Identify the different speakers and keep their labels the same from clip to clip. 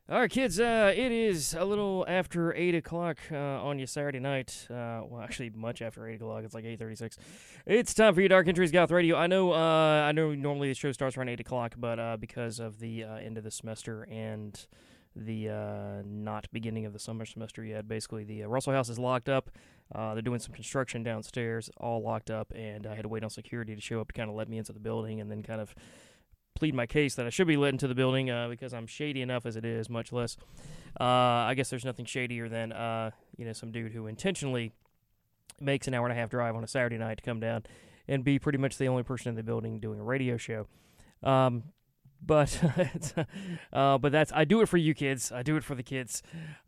Speaker 1: All right, kids, it is a little after 8 o'clock on your Saturday night. Well, actually, much after 8 o'clock. It's like 8:36. It's time for your Dark Entries Goth Radio. I know normally the show starts around 8 o'clock, but because of the end of the semester and the not beginning of the summer semester yet, basically the Russell House is locked up. They're doing some construction downstairs, all locked up, and I had to wait on security to show up to kind of let me into the building and then kind of plead my case that I should be let into the building because I'm shady enough as it is, much less. I guess there's nothing shadier than some dude who intentionally makes an hour and a half drive on a Saturday night to come down and be pretty much the only person in the building doing a radio show. But that's I do it for you kids. I do it for the kids.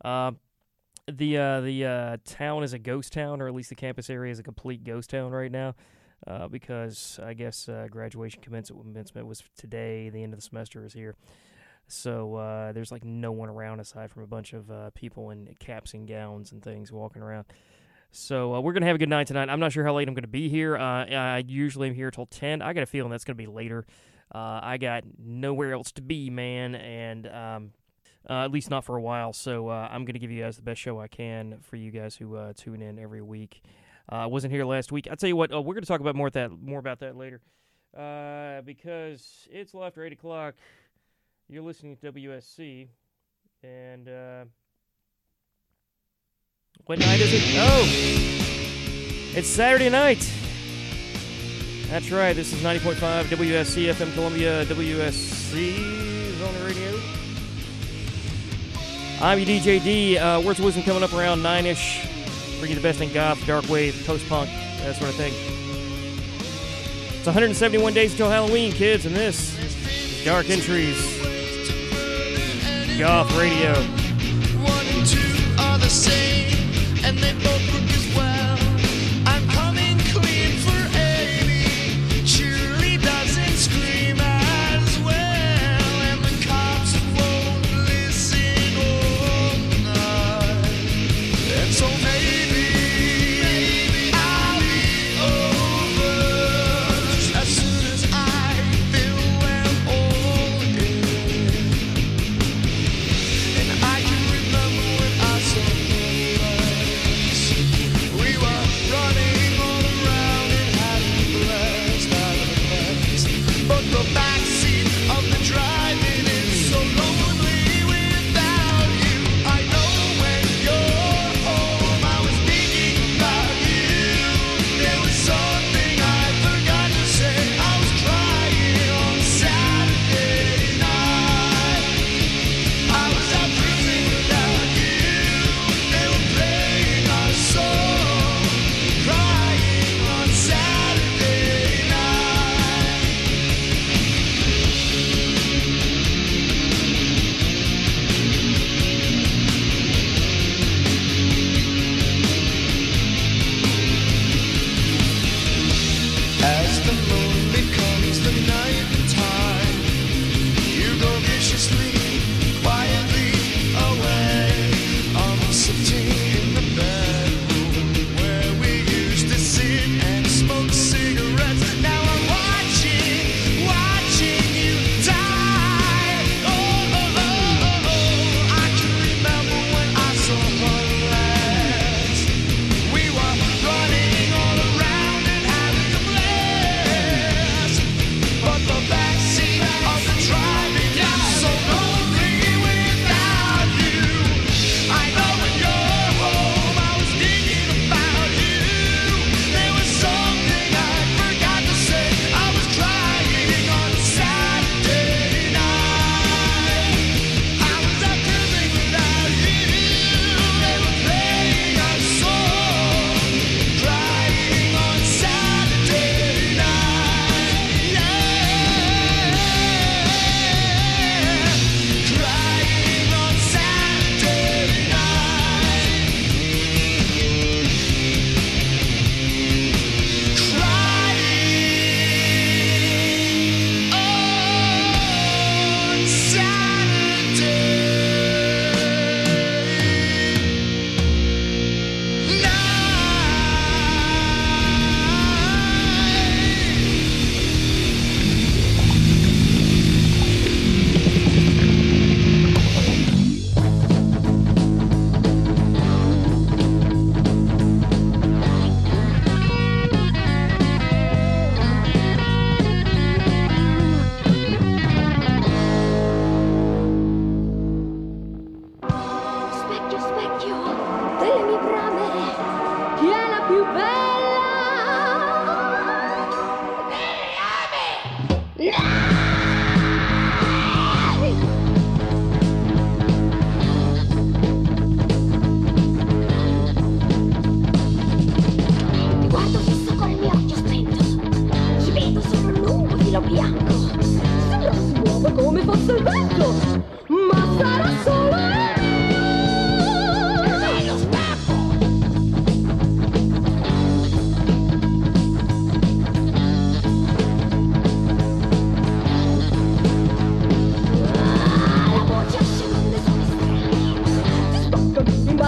Speaker 1: The town is a ghost town, or at least the campus area is a complete ghost town right now. Because I guess graduation commencement was today. The end of the semester is here. So there's like no one around aside from a bunch of people in caps and gowns and things walking around. So we're going to have a good night tonight. I'm not sure how late I'm going to be here. I usually am here till 10. I got a feeling that's going to be later. I got nowhere else to be, man, and at least not for a while. So I'm going to give you guys the best show I can for you guys who tune in every week. I wasn't here last week. I'll tell you what, we're going to talk about more about that later. Because it's a little after 8 o'clock. You're listening to WSC. And, what night is it? Oh! It's Saturday night! That's right, this is 90.5 WSC FM Columbia. WSC is on the radio. I'm your DJ D. Words of Wisdom coming up around 9-ish. Bring you the best in goth, dark wave, post-punk, that sort of thing. It's 171 days until Halloween, kids, and this is Dark Entries Goth Radio.
Speaker 2: 1 and 2 are the same, and they both work as well. I'm coming clean for 80. Shirley doesn't scream as well, and the cops won't listen all night. And so maybe I'll be over as soon as I feel them all in. And I can remember when I saw the lights.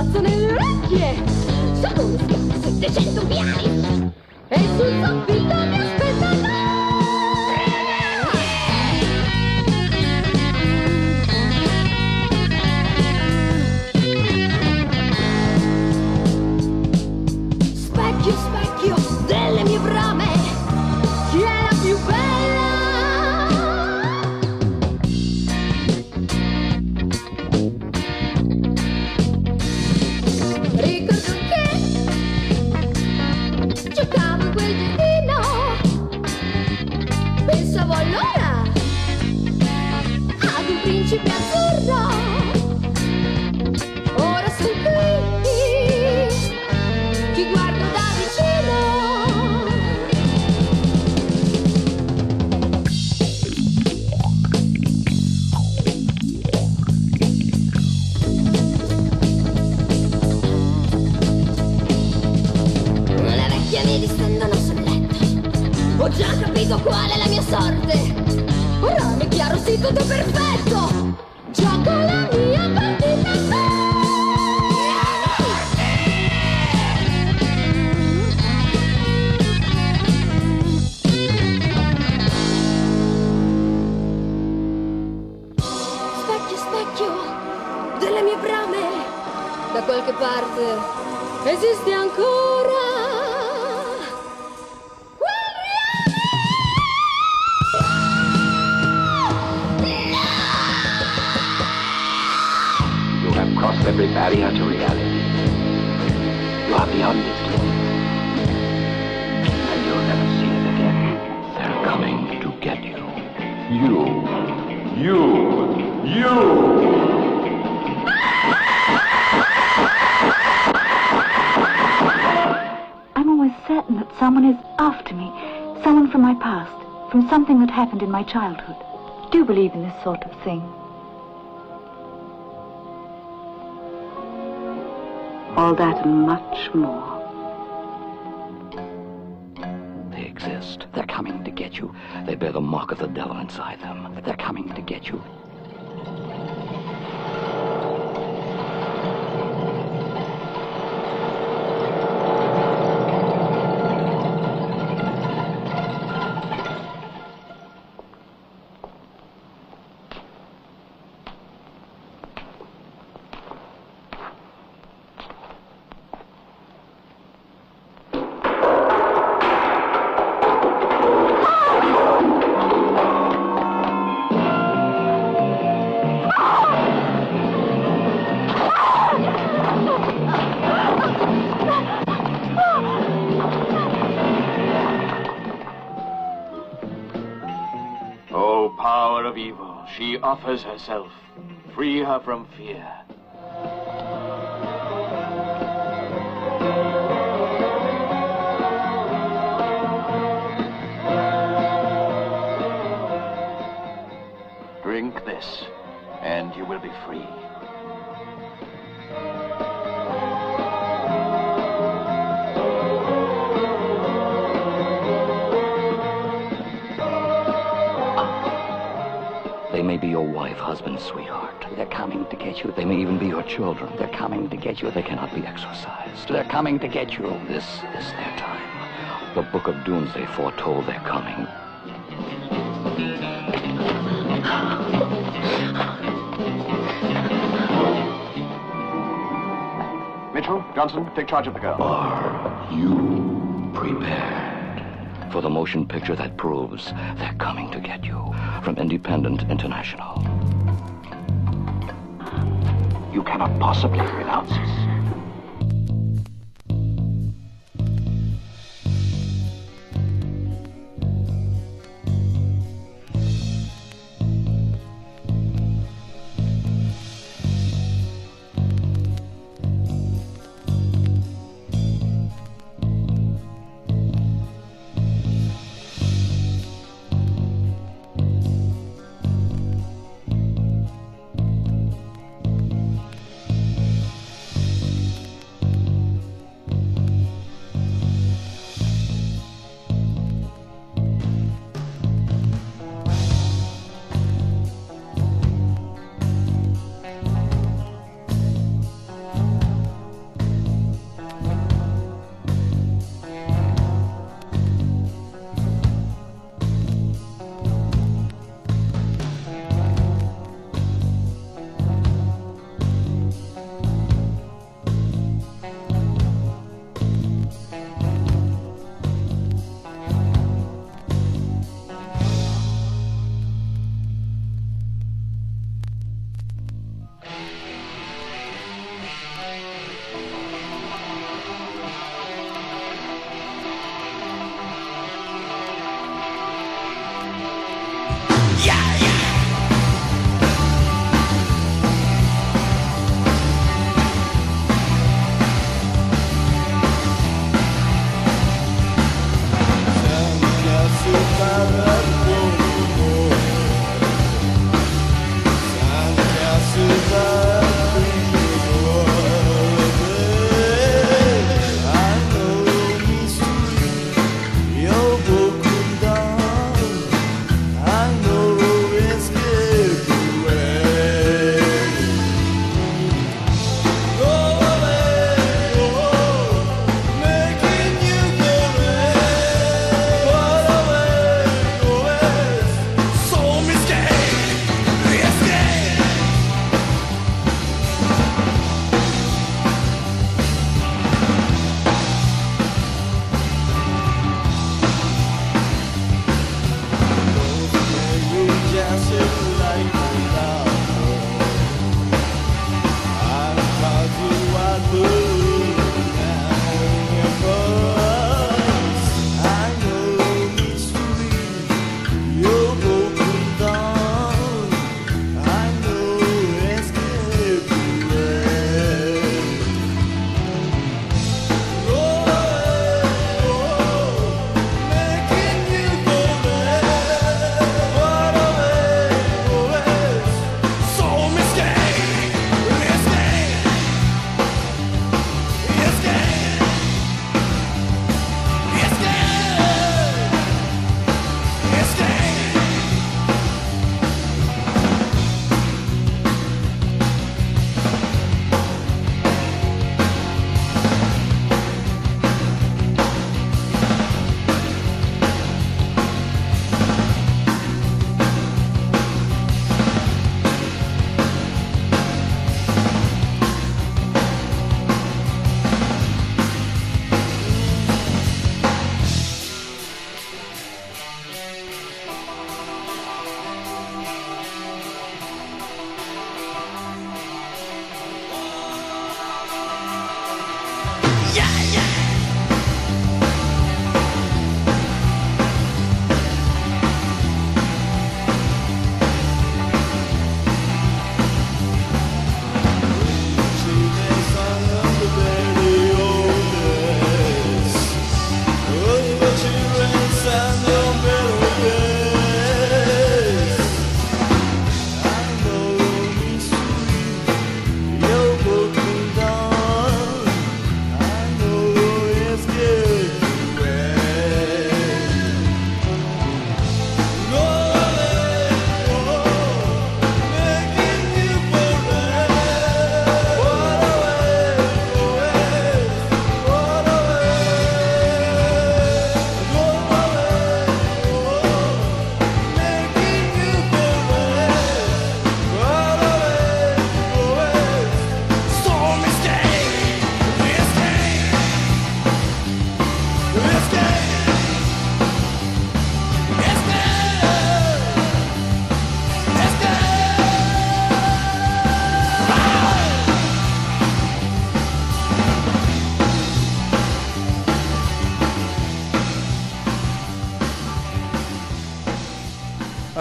Speaker 3: pazzo nelle orecchie. Sono 700 piani e sul soffitto mi aspettano. Specchio, specchio delle mie brame, chi è la più bella? Ricordo che giocavo in quel giardino, pensavo allora ad un principe azzurro. Ora sono qui, ti guardo da vicino. Le vecchie mi distendono sul letto, ho già capito qual è la mia sorte. Ora mi è chiaro, sì, tutto perfetto. Gioco la mia partita. Specchio, specchio delle mie brame, da qualche parte esiste ancora quel
Speaker 4: You have crossed every barrier to reality. You are beyond its limits. And you'll never see it again. They're coming to get you. You!
Speaker 5: I'm always certain that someone is after me. Someone from my past. From something that happened in my childhood. Do you believe in this sort of thing? All that and much more.
Speaker 4: They exist. They're coming to get you. They bear the mark of the devil inside them. They're coming to get you.
Speaker 6: O power of evil, she offers herself. Free her from fear. Drink this, and you will be free.
Speaker 4: They may be your wife, husband, sweetheart. They're coming to get you. They may even be your children. They're coming to get you. They cannot be exorcised. They're coming to get you. This is their time. The Book of Doomsday foretold they're coming.
Speaker 6: Mitchell, Johnson, take charge of the girl.
Speaker 4: Are you prepared for the motion picture that proves they're coming to get you? From Independent International.
Speaker 6: You cannot possibly renounce us.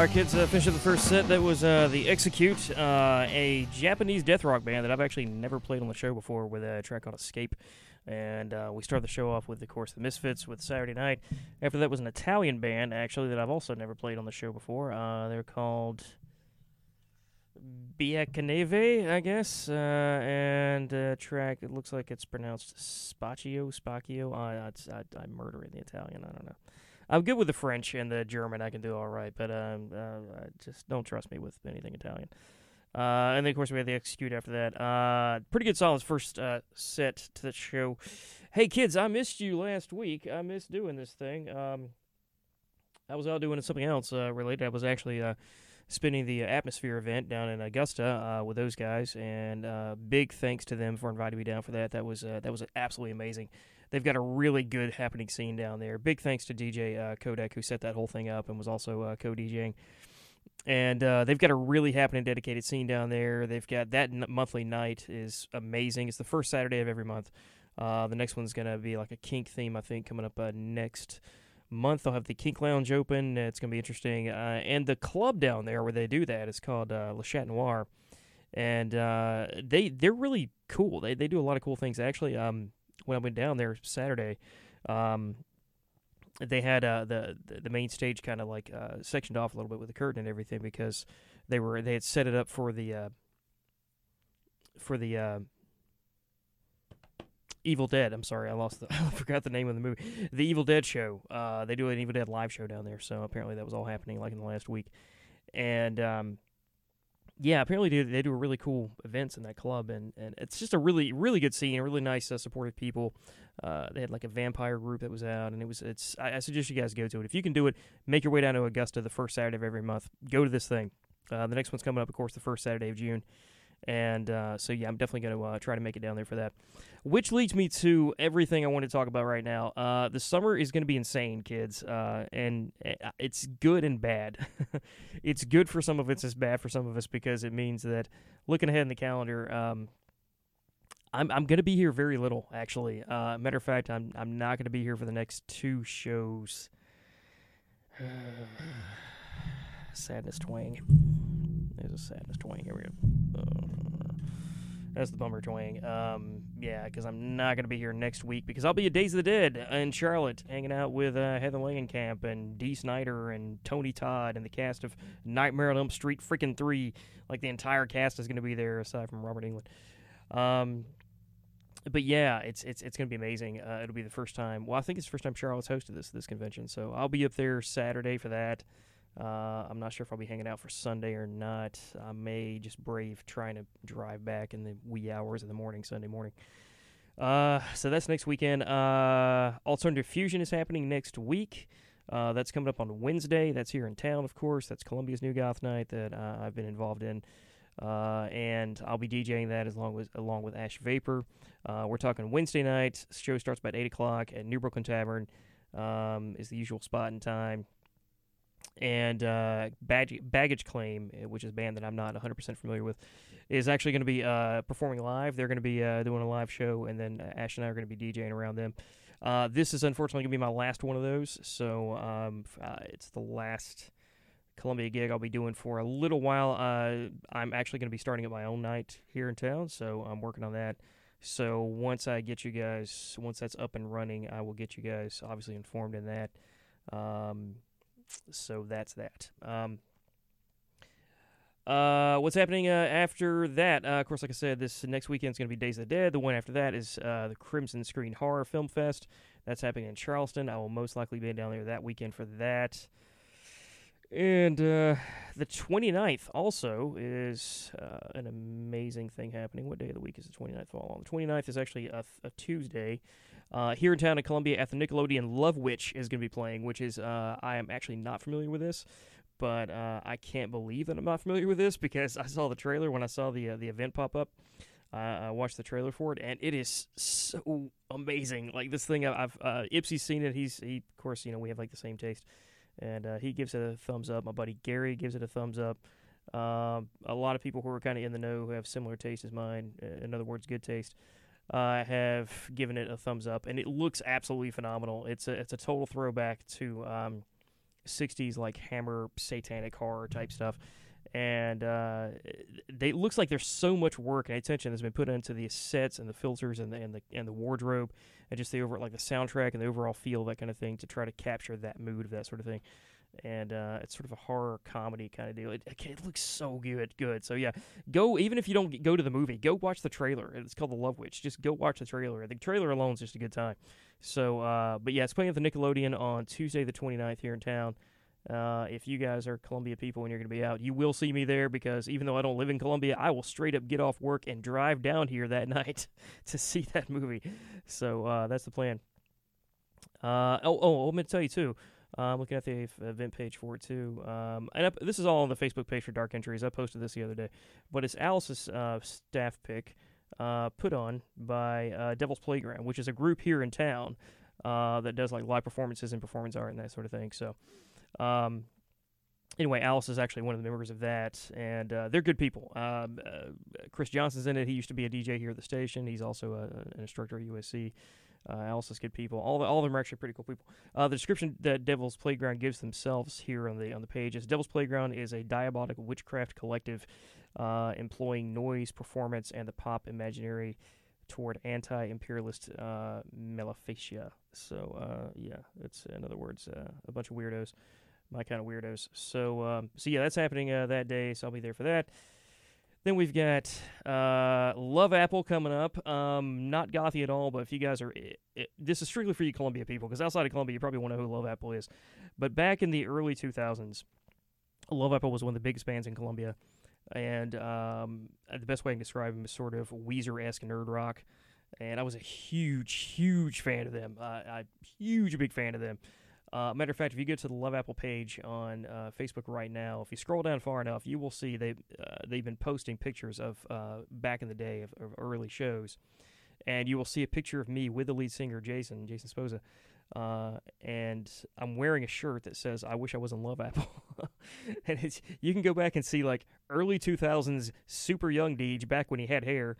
Speaker 1: All right, kids, finishing the first set. That was The Execute, a Japanese death rock band that I've actually never played on the show before, with a track called Escape. And we started the show off with, of course, the Misfits with Saturday Night. After that was an Italian band, actually, that I've also never played on the show before. They're called Biancaneve, I guess. And track, it looks like it's pronounced Spaccio. I'm murdering the Italian, I don't know. I'm good with the French and the German. I can do all right, but just don't trust me with anything Italian. And then, of course, we had the Execute after that. Pretty good, solid first set to the show. Hey, kids, I missed you last week. I missed doing this thing. I was out doing something else related. I was actually spinning the Atmosphere event down in Augusta with those guys, and big thanks to them for inviting me down for that. That was absolutely amazing. They've got a really good happening scene down there. Big thanks to DJ Kodak, who set that whole thing up and was also co-DJing. And they've got a really happening dedicated scene down there. They've got that monthly night is amazing. It's the first Saturday of every month. The next one's going to be like a kink theme, I think, coming up next month. They'll have the Kink Lounge open. It's going to be interesting. And the club down there where they do that is called Le Chat Noir. And they're really cool. They do a lot of cool things. Actually, when I went down there Saturday, they had the main stage kind of like sectioned off a little bit with the curtain and everything, because they had set it up for the Evil Dead. I'm sorry, I forgot the name of the movie. The Evil Dead show. They do an Evil Dead live show down there, so apparently that was all happening like in the last week. And yeah, apparently they do really cool events in that club, and it's just a really, really good scene, really nice, supportive people. They had like a vampire group that was out, and I suggest you guys go to it. If you can do it, make your way down to Augusta the first Saturday of every month. Go to this thing. The next one's coming up, of course, the first Saturday of June. And so, yeah, I'm definitely going to try to make it down there for that. Which leads me to everything I want to talk about right now. The summer is going to be insane, kids, and it's good and bad. It's good for some of us, it's bad for some of us, because it means that, looking ahead in the calendar, I'm going to be here very little, actually. Matter of fact, I'm not going to be here for the next 2 shows. Sadness twang. There's a sadness twang. Here we go. That's the bummer twang. Yeah, because I'm not going to be here next week, because I'll be at Days of the Dead in Charlotte, hanging out with Heather Langenkamp and Dee Snider and Tony Todd and the cast of Nightmare on Elm Street freaking 3. Like, the entire cast is going to be there, aside from Robert Englund. But yeah, it's going to be amazing. It'll be the first time. Well, I think it's the first time Charlotte's hosted this convention, so I'll be up there Saturday for that. I'm not sure if I'll be hanging out for Sunday or not. I may just brave trying to drive back in the wee hours of the morning, Sunday morning. So that's next weekend. Alternative Fusion is happening next week. That's coming up on Wednesday. That's here in town, of course. That's Columbia's New Goth Night that I've been involved in. And I'll be DJing that along with Ash Vapor. We're talking Wednesday night. The show starts about 8 o'clock at New Brooklyn Tavern. Is the usual spot and time. And Baggage Claim, which is a band that I'm not 100% familiar with, is actually going to be performing live. They're going to be doing a live show, and then Ash and I are going to be DJing around them. This is unfortunately going to be my last one of those, so it's the last Columbia gig I'll be doing for a little while. I'm actually going to be starting up my own night here in town, so I'm working on that. So once that's up and running, I will get you guys obviously informed in that. So that's that. What's happening after that? Of course, like I said, this next weekend is going to be Days of the Dead. The one after that is the Crimson Screen Horror Film Fest. That's happening in Charleston. I will most likely be down there that weekend for that. And the 29th also is an amazing thing happening. What day of the week is the 29th fall on? The 29th is actually a Tuesday. Here in town in Columbia at the Nickelodeon, Love Witch is going to be playing, which is, I am actually not familiar with this, but I can't believe that I'm not familiar with this, because I saw the trailer when I saw the event pop up. I watched the trailer for it, and it is so amazing. Like, this thing, Ipsy's seen it. He of course, we have like the same taste, and he gives it a thumbs up. My buddy Gary gives it a thumbs up. A lot of people who are kind of in the know, who have similar taste as mine, in other words, good taste, have given it a thumbs up, and it looks absolutely phenomenal. It's a total throwback to '60s like Hammer satanic horror type stuff. And it looks like there's so much work and attention that's been put into the sets and the filters and the wardrobe and just the the soundtrack and the overall feel, that kind of thing, to try to capture that mood of that sort of thing. And it's sort of a horror comedy kind of deal. It looks so good. So yeah, go, even if you don't go to the movie, go watch the trailer. It's called The Love Witch. Just go watch the trailer. The trailer alone is just a good time. So, but yeah, it's playing at the Nickelodeon on Tuesday the 29th here in town. If you guys are Columbia people and you're going to be out, you will see me there, because even though I don't live in Columbia, I will straight up get off work and drive down here that night to see that movie. So that's the plan. I'm going to tell you too. I'm looking at the event page for it too. This is all on the Facebook page for Dark Entries. I posted this the other day, but it's Alice's staff pick put on by Devil's Playground, which is a group here in town that does like live performances and performance art and that sort of thing. So. Anyway, Alice is actually one of the members of that, and they're good people. Chris Johnson's in it. He used to be a DJ here at the station. He's also an instructor at USC. Alice is good people. All of them are actually pretty cool people. The description that Devil's Playground gives themselves here on the page is: Devil's Playground is a diabolical witchcraft collective employing noise, performance, and the pop imaginary toward anti-imperialist Maleficia. So, yeah, it's, in other words, a bunch of weirdos, my kind of weirdos. So yeah, that's happening that day, so I'll be there for that. Then we've got Love Apple coming up. Not gothy at all, but if you guys are... this is strictly for you Columbia people, because outside of Columbia, you probably won't know who Love Apple is. But back in the early 2000s, Love Apple was one of the biggest bands in Columbia. And the best way I can describe them is sort of Weezer-esque nerd rock. And I was a huge fan of them. Huge big fan of them. Matter of fact, if you go to the Love Apple page on Facebook right now, if you scroll down far enough, you will see they've been posting pictures of back in the day of early shows. And you will see a picture of me with the lead singer, Jason Sposa. And I'm wearing a shirt that says, "I wish I was in Love Apple." And you can go back and see like early 2000s super young Deej back when he had hair.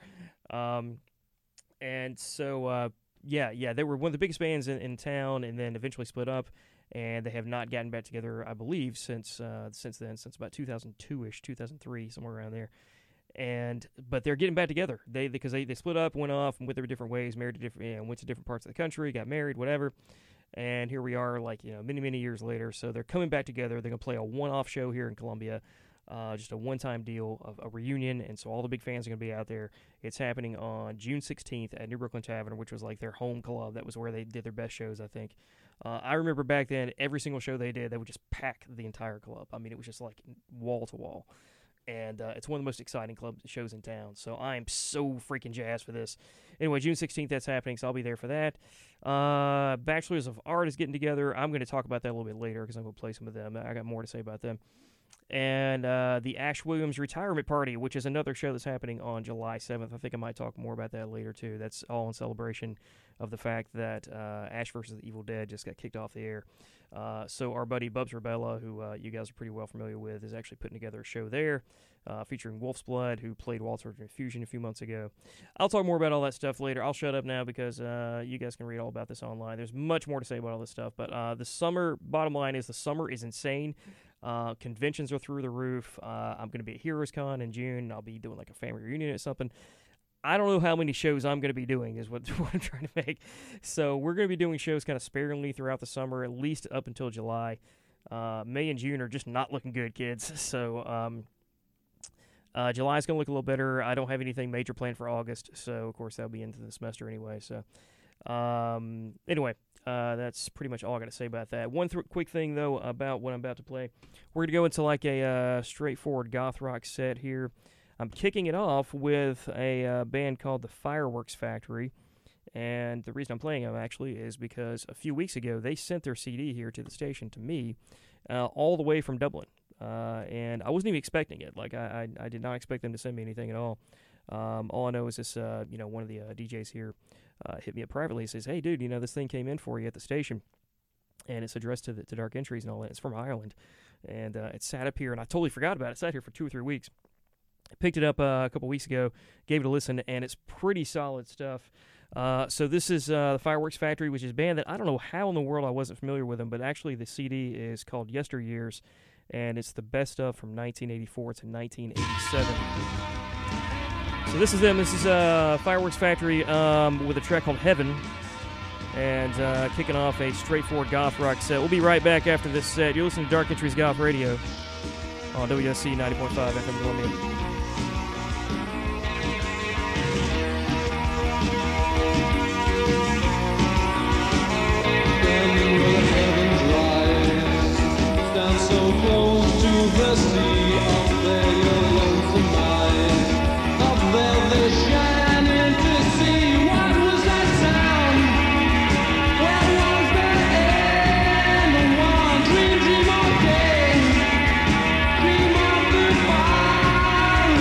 Speaker 1: And so, yeah, they were one of the biggest bands in town, and then eventually split up, and they have not gotten back together, I believe, since then, since about 2002-ish, 2003, somewhere around there. But they're getting back together. Because they split up, went off, and went their different ways, married to different, went to different parts of the country, got married, whatever. And here we are, many years later. So they're coming back together. They're gonna play a one-off show here in Columbia, just a one-time deal of a reunion. And so all the big fans are gonna be out there. It's happening on June 16th at New Brooklyn Tavern, which was like their home club. That was where they did their best shows, I think. I remember back then, every single show they did, they would just pack the entire club. I mean, it was just like wall to wall. And it's one of the most exciting shows in town. So I am so freaking jazzed for this. Anyway, June 16th, that's happening, so I'll be there for that. Bachelors of Art is getting together. I'm going to talk about that a little bit later because I'm going to play some of them. I got more to say about them. And the Ash Williams Retirement Party, which is another show that's happening on July 7th. I think I might talk more about that later, too. That's all in celebration of the fact that Ash vs. the Evil Dead just got kicked off the air. So our buddy Bubs Rebella, who you guys are pretty well familiar with, is actually putting together a show there featuring Wolf's Blood, who played Walter in Fusion a few months ago. I'll talk more about all that stuff later. I'll shut up now because you guys can read all about this online. There's much more to say about all this stuff, but the summer, bottom line is the summer is insane. Conventions are through the roof. I'm going to be at Heroes Con in June. I'll be doing like a family reunion or something. I don't know how many shows I'm going to be doing is what I'm trying to make. So we're going to be doing shows kind of sparingly throughout the summer, at least up until July. May and June are just not looking good, kids. So July's going to look a little better. I don't have anything major planned for August. So, of course, that'll be into the semester anyway. So anyway, that's pretty much all I got to say about that. One quick thing, though, about what I'm about to play. We're going to go into like a straightforward goth rock set here. I'm kicking it off with a band called the Fireworks Factory, and the reason I'm playing them actually is because a few weeks ago they sent their CD here to the station to me, all the way from Dublin, and I wasn't even expecting it. Like I did not expect them to send me anything at all. All I know is this, one of the DJs here hit me up privately and says, "Hey, dude, this thing came in for you at the station, and it's addressed to Dark Entries and all that. It's from Ireland, and it sat up here, and I totally forgot about it. It sat here for 2 or 3 weeks." I picked it up a couple weeks ago, gave it a listen, and it's pretty solid stuff. So this is the Fireworks Factory, which is a band that I don't know how in the world I wasn't familiar with them, but actually the CD is called Yesteryears, and it's the best of from 1984 to 1987. So this is them. This is Fireworks Factory with a track called Heaven, and kicking off a straightforward goth rock set. We'll be right back after this set. You're listening to Dark Entries Goth Radio on WSC 90.5 FM Columbia.
Speaker 7: So close to the sea, up there your lonesome mind. Up there they shine in to see. What was that sound? What was that end? And one dream, dream all day. Dream of the fire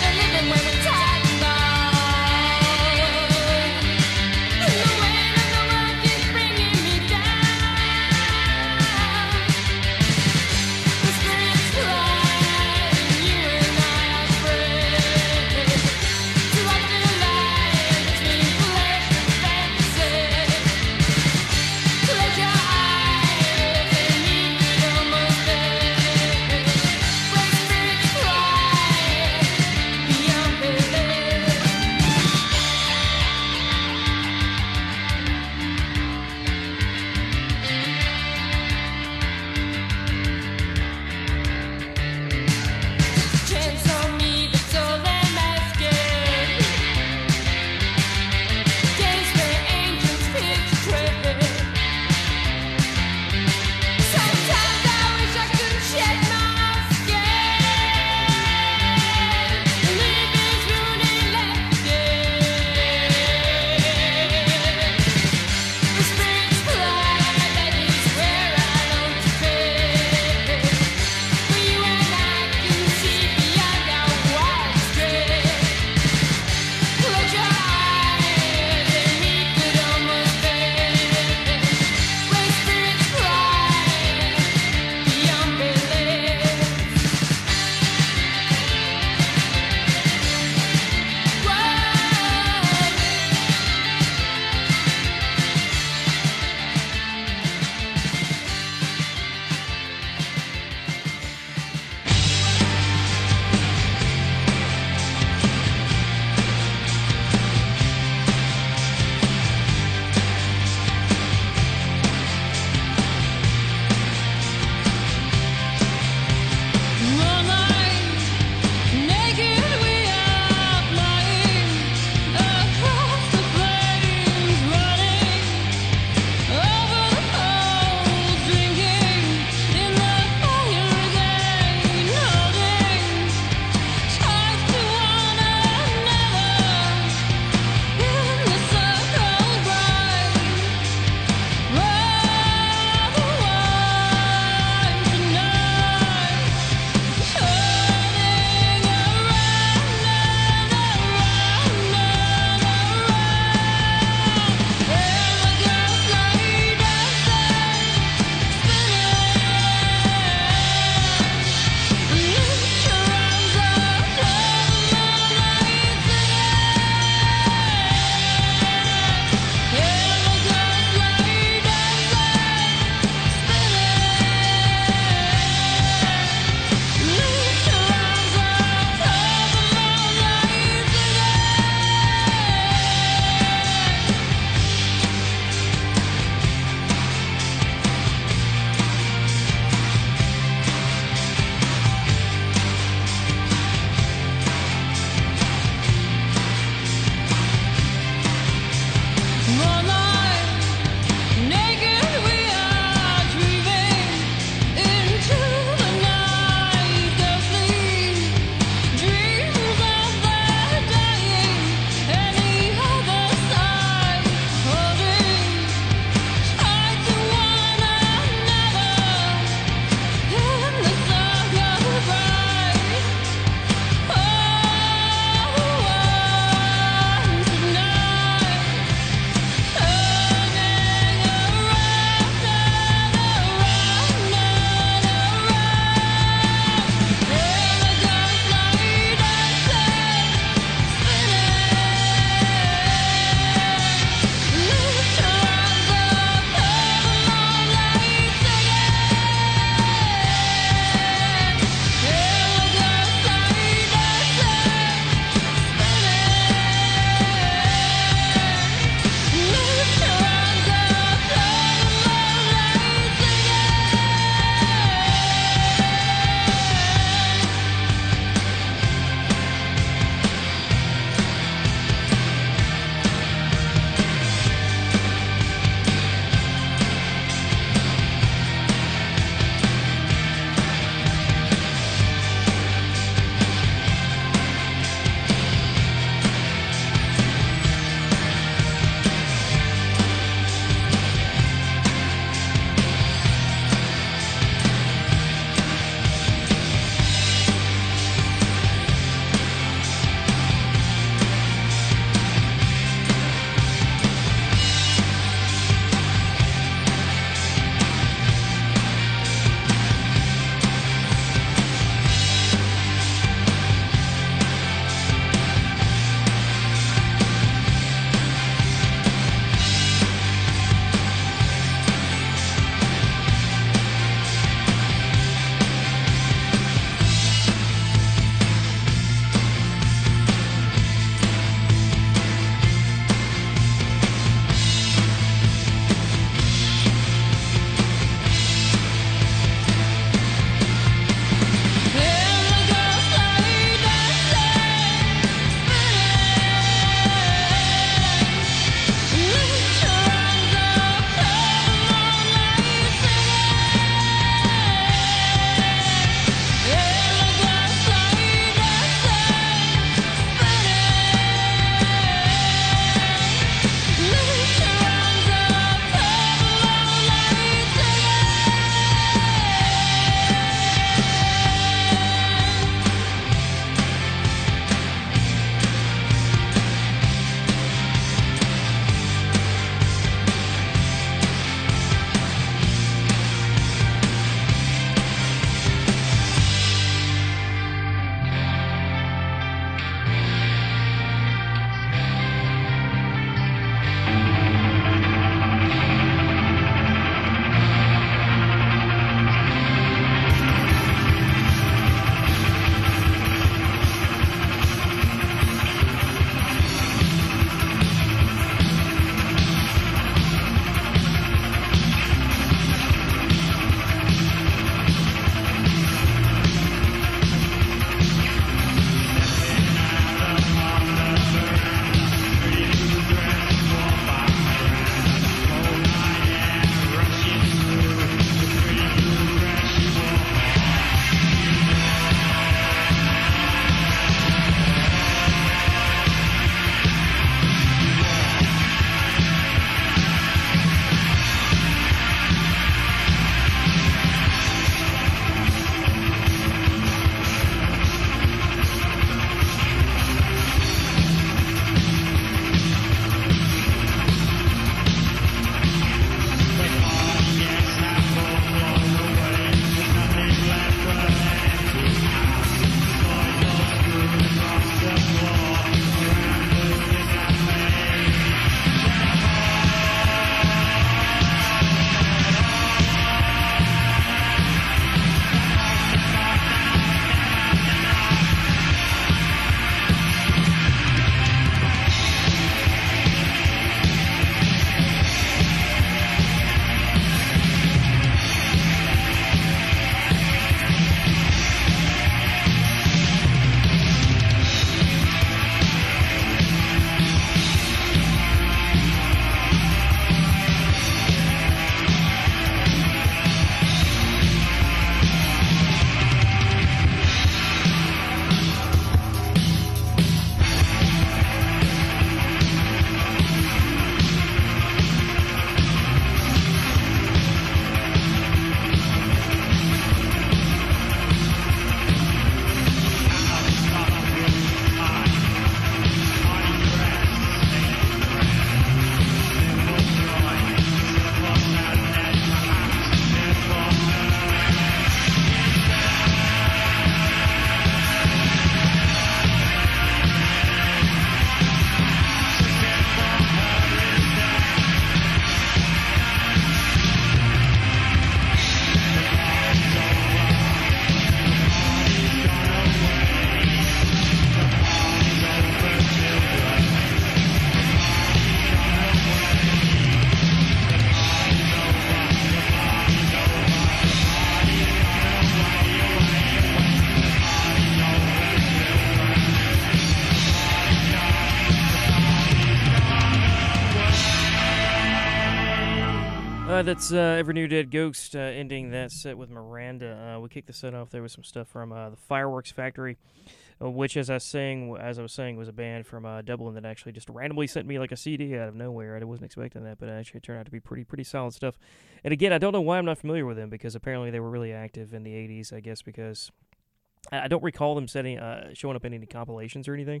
Speaker 1: That's Every New Dead Ghost, ending that set with Miranda. We kicked the set off there with some stuff from the Fireworks Factory, which, as I was saying, was a band from Dublin that actually just randomly sent me like a CD out of nowhere. I wasn't expecting that, but actually it turned out to be pretty solid stuff. And again, I don't know why I'm not familiar with them, because apparently they were really active in the 80s, I guess, because I don't recall them showing up in any compilations or anything.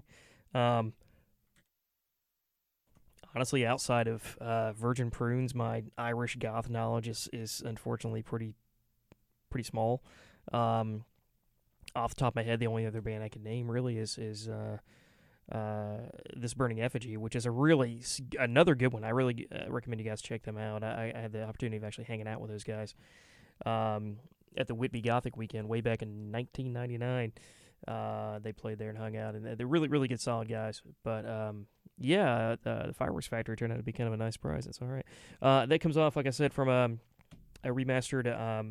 Speaker 1: Honestly, outside of Virgin Prunes, my Irish goth knowledge is unfortunately pretty small. Off the top of my head, the only other band I can name really is This Burning Effigy, which is another good one. I really recommend you guys check them out. I had the opportunity of actually hanging out with those guys at the Whitby Gothic weekend way back in 1999. They played there and hung out, and they're really good, solid guys. But the Fireworks Factory turned out to be kind of a nice surprise. That's all right. That comes off, like I said, from a remastered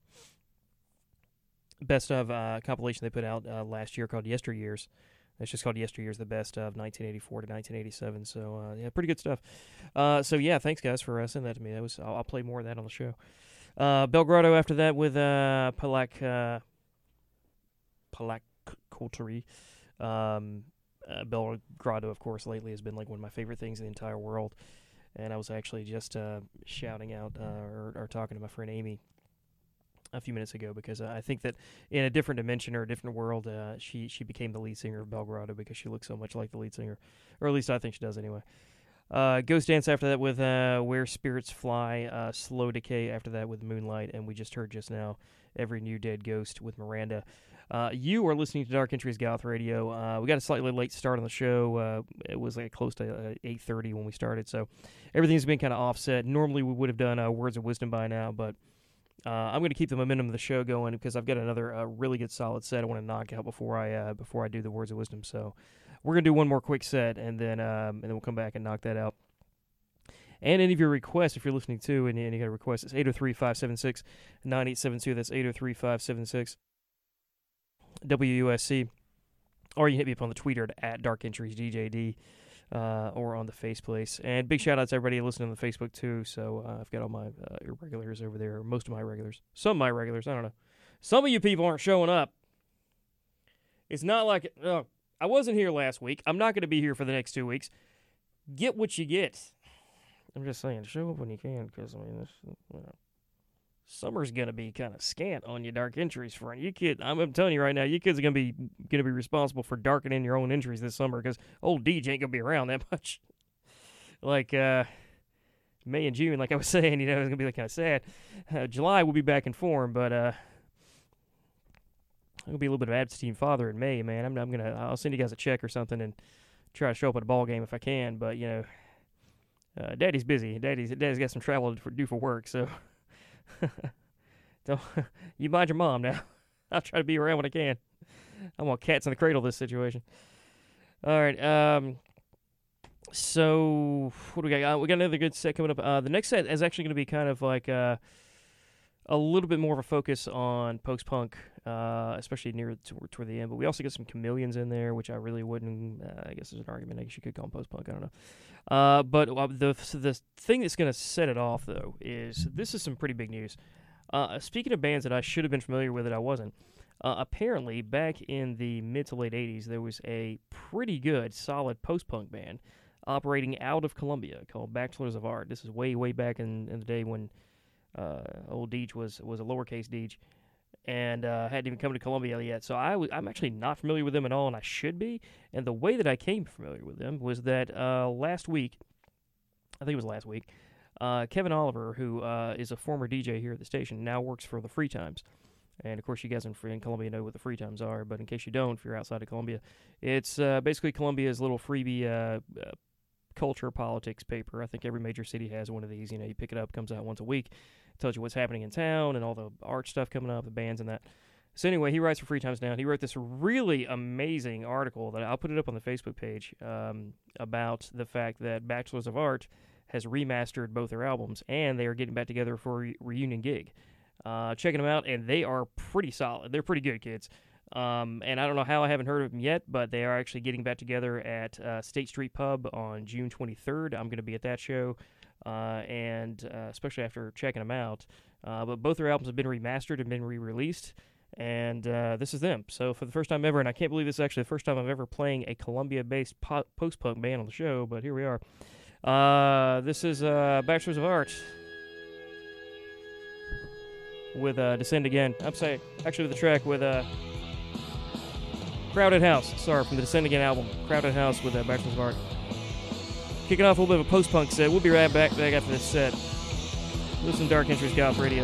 Speaker 1: best of compilation they put out last year called Yesteryears. It's just called Yesteryears, the best of 1984 to 1987. So pretty good stuff. Thanks guys for sending that to me. I'll play more of that on the show. Belgrado after that with Palak Kulturi. Belgrado, of course, lately has been like one of my favorite things in the entire world. And I was actually just shouting out or talking to my friend Amy a few minutes ago, because I think that in a different dimension or a different world, she became the lead singer of Belgrado because she looks so much like the lead singer, or at least I think she does anyway. Ghost Dance after that with Where Spirits Fly, Slow Decay after that with Moonlight, and we just heard just now Every New Dead Ghost with Miranda. You are listening to Dark Entries Goth Radio. We got a slightly late start on the show. It was like close to 8:30 when we started, so everything's been kind of offset. Normally we would have done Words of Wisdom by now, but I'm going to keep the momentum of the show going because I've got another really good solid set I want to knock out before I do the Words of Wisdom. So we're going to do one more quick set, and then we'll come back and knock that out. And any of your requests, if you're listening to, and you got a request, it's 803-576-9872. That's 803-576-WUSC. Or you can hit me up on the Twitter at DarkEntriesDJD, or on the Faceplace. And big shout out to everybody listening on the Facebook too. So I've got all my irregulars over there, most of my regulars. Some of my regulars, I don't know. Some of you people aren't showing up. It's not like, I wasn't here last week. I'm not going to be here for the next 2 weeks. Get what you get. I'm just saying, show up when you can, because summer's gonna be kind of scant on your Dark Entries front. I'm telling you right now, you kids are gonna be responsible for darkening your own entries this summer, because old Deej ain't gonna be around that much. Like May and June, like I was saying, it's gonna be like kind of sad. July we'll be back in form, but I'm gonna be a little bit of absentee father in May, man. I'll send you guys a check or something and try to show up at a ball game if I can, but Daddy's busy. Daddy's got some travel to do for work, so don't you mind your mom now. I'll try to be around when I can. I want cats in the cradle this situation. All right. So what do we got? We got another good set coming up. The next set is actually going to be kind of like a little bit more of a focus on post-punk, especially near toward the end. But we also got some Chameleons in there, which I really wouldn't. I guess there's an argument. I guess you could call them post-punk. I don't know. But the thing that's going to set it off, though, is this is some pretty big news. Speaking of bands that I should have been familiar with that I wasn't, apparently back in the mid to late 80s, there was a pretty good, solid post-punk band operating out of Columbia called Bachelors of Art. This is way back in the day when old Deej was a lowercase Deej, and hadn't even come to Columbia yet. So I'm actually not familiar with them at all, and I should be. And the way that I came familiar with them was that last week, I think it was last week, Kevin Oliver, who is a former DJ here at the station, now works for the Free Times. And, of course, you guys in Columbia know what the Free Times are, but in case you don't, if you're outside of Columbia, it's basically Columbia's little freebie culture politics paper. I think every major city has one of these. You pick it up, comes out once a week, tells you what's happening in town and all the art stuff coming up, the bands and that. So anyway, he writes for Free Times now. He wrote this really amazing article that I'll put it up on the Facebook page about the fact that Bachelors of Art has remastered both their albums, and they are getting back together for a reunion gig. Checking them out, and they are pretty solid. They're pretty good, kids. And I don't know how I haven't heard of them yet, but they are actually getting back together at State Street Pub on June 23rd. I'm going to be at that show. and especially after checking them out. But both their albums have been remastered and been re-released, and this is them. So for the first time ever, and I can't believe this is actually the first time I'm ever playing a Columbia-based post-punk band on the show, but here we are. This is Bachelors of Art with Descend Again. I'm saying, actually with the track with Crowded House. Sorry, from the Descend Again album. Crowded House with Bachelors of Art. Kicking off a little bit of a post-punk set. We'll be right back after this set. Listen to Dark Entries Goth Radio.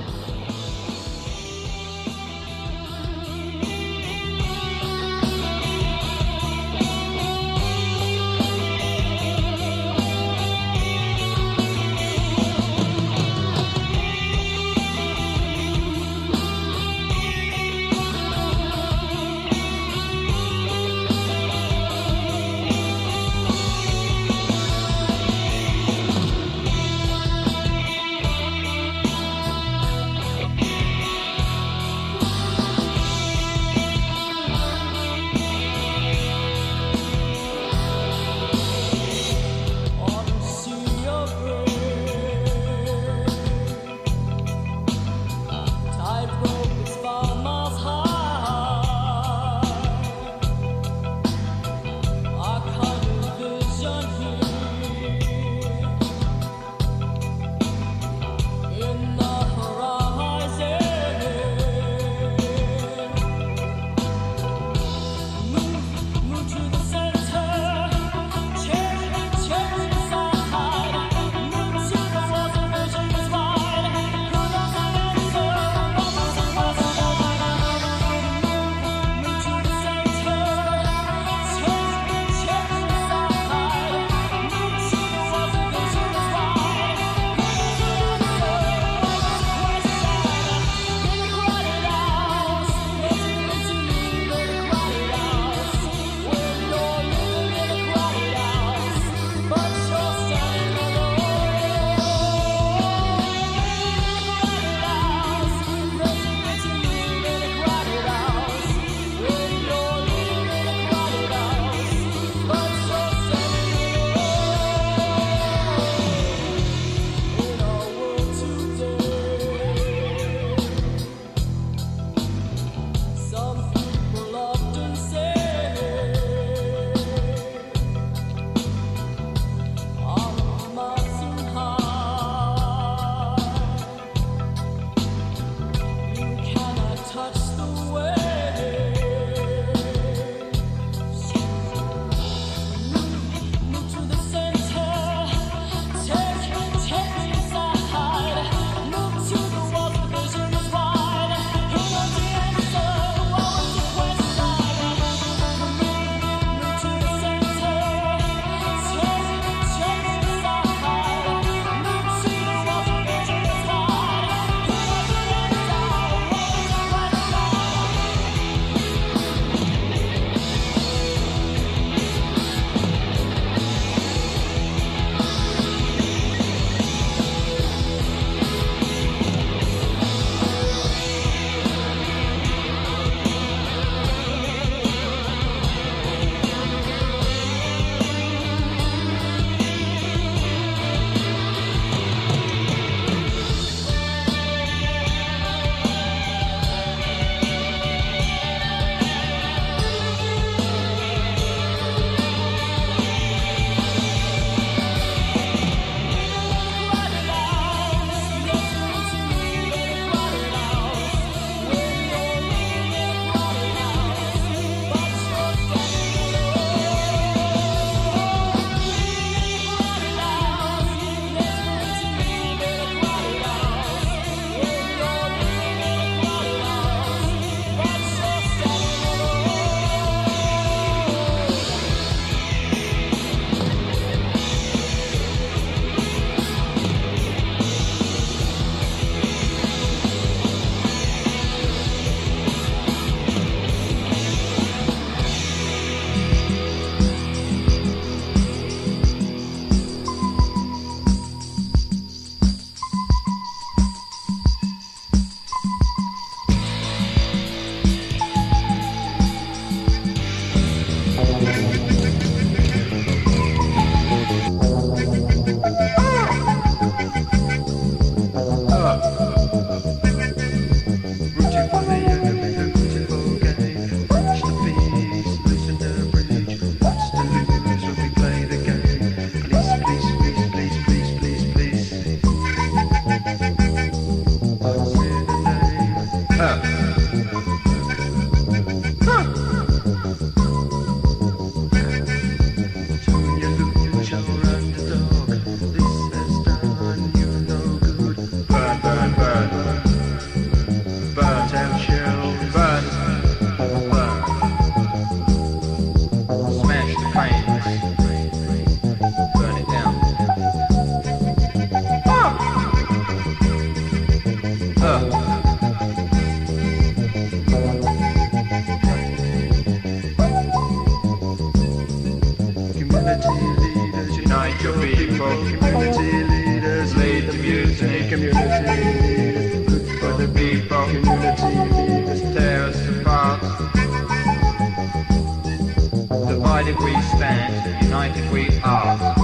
Speaker 8: Divided we stand, united we are.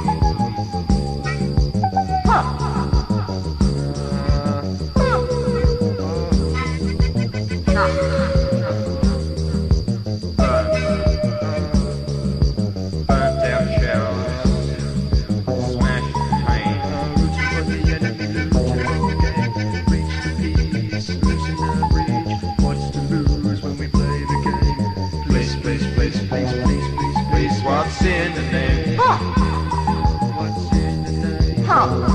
Speaker 8: Burnt down shells, smashed paint. Please, please, please, please, please, please, please, what's in the name? What's in the name?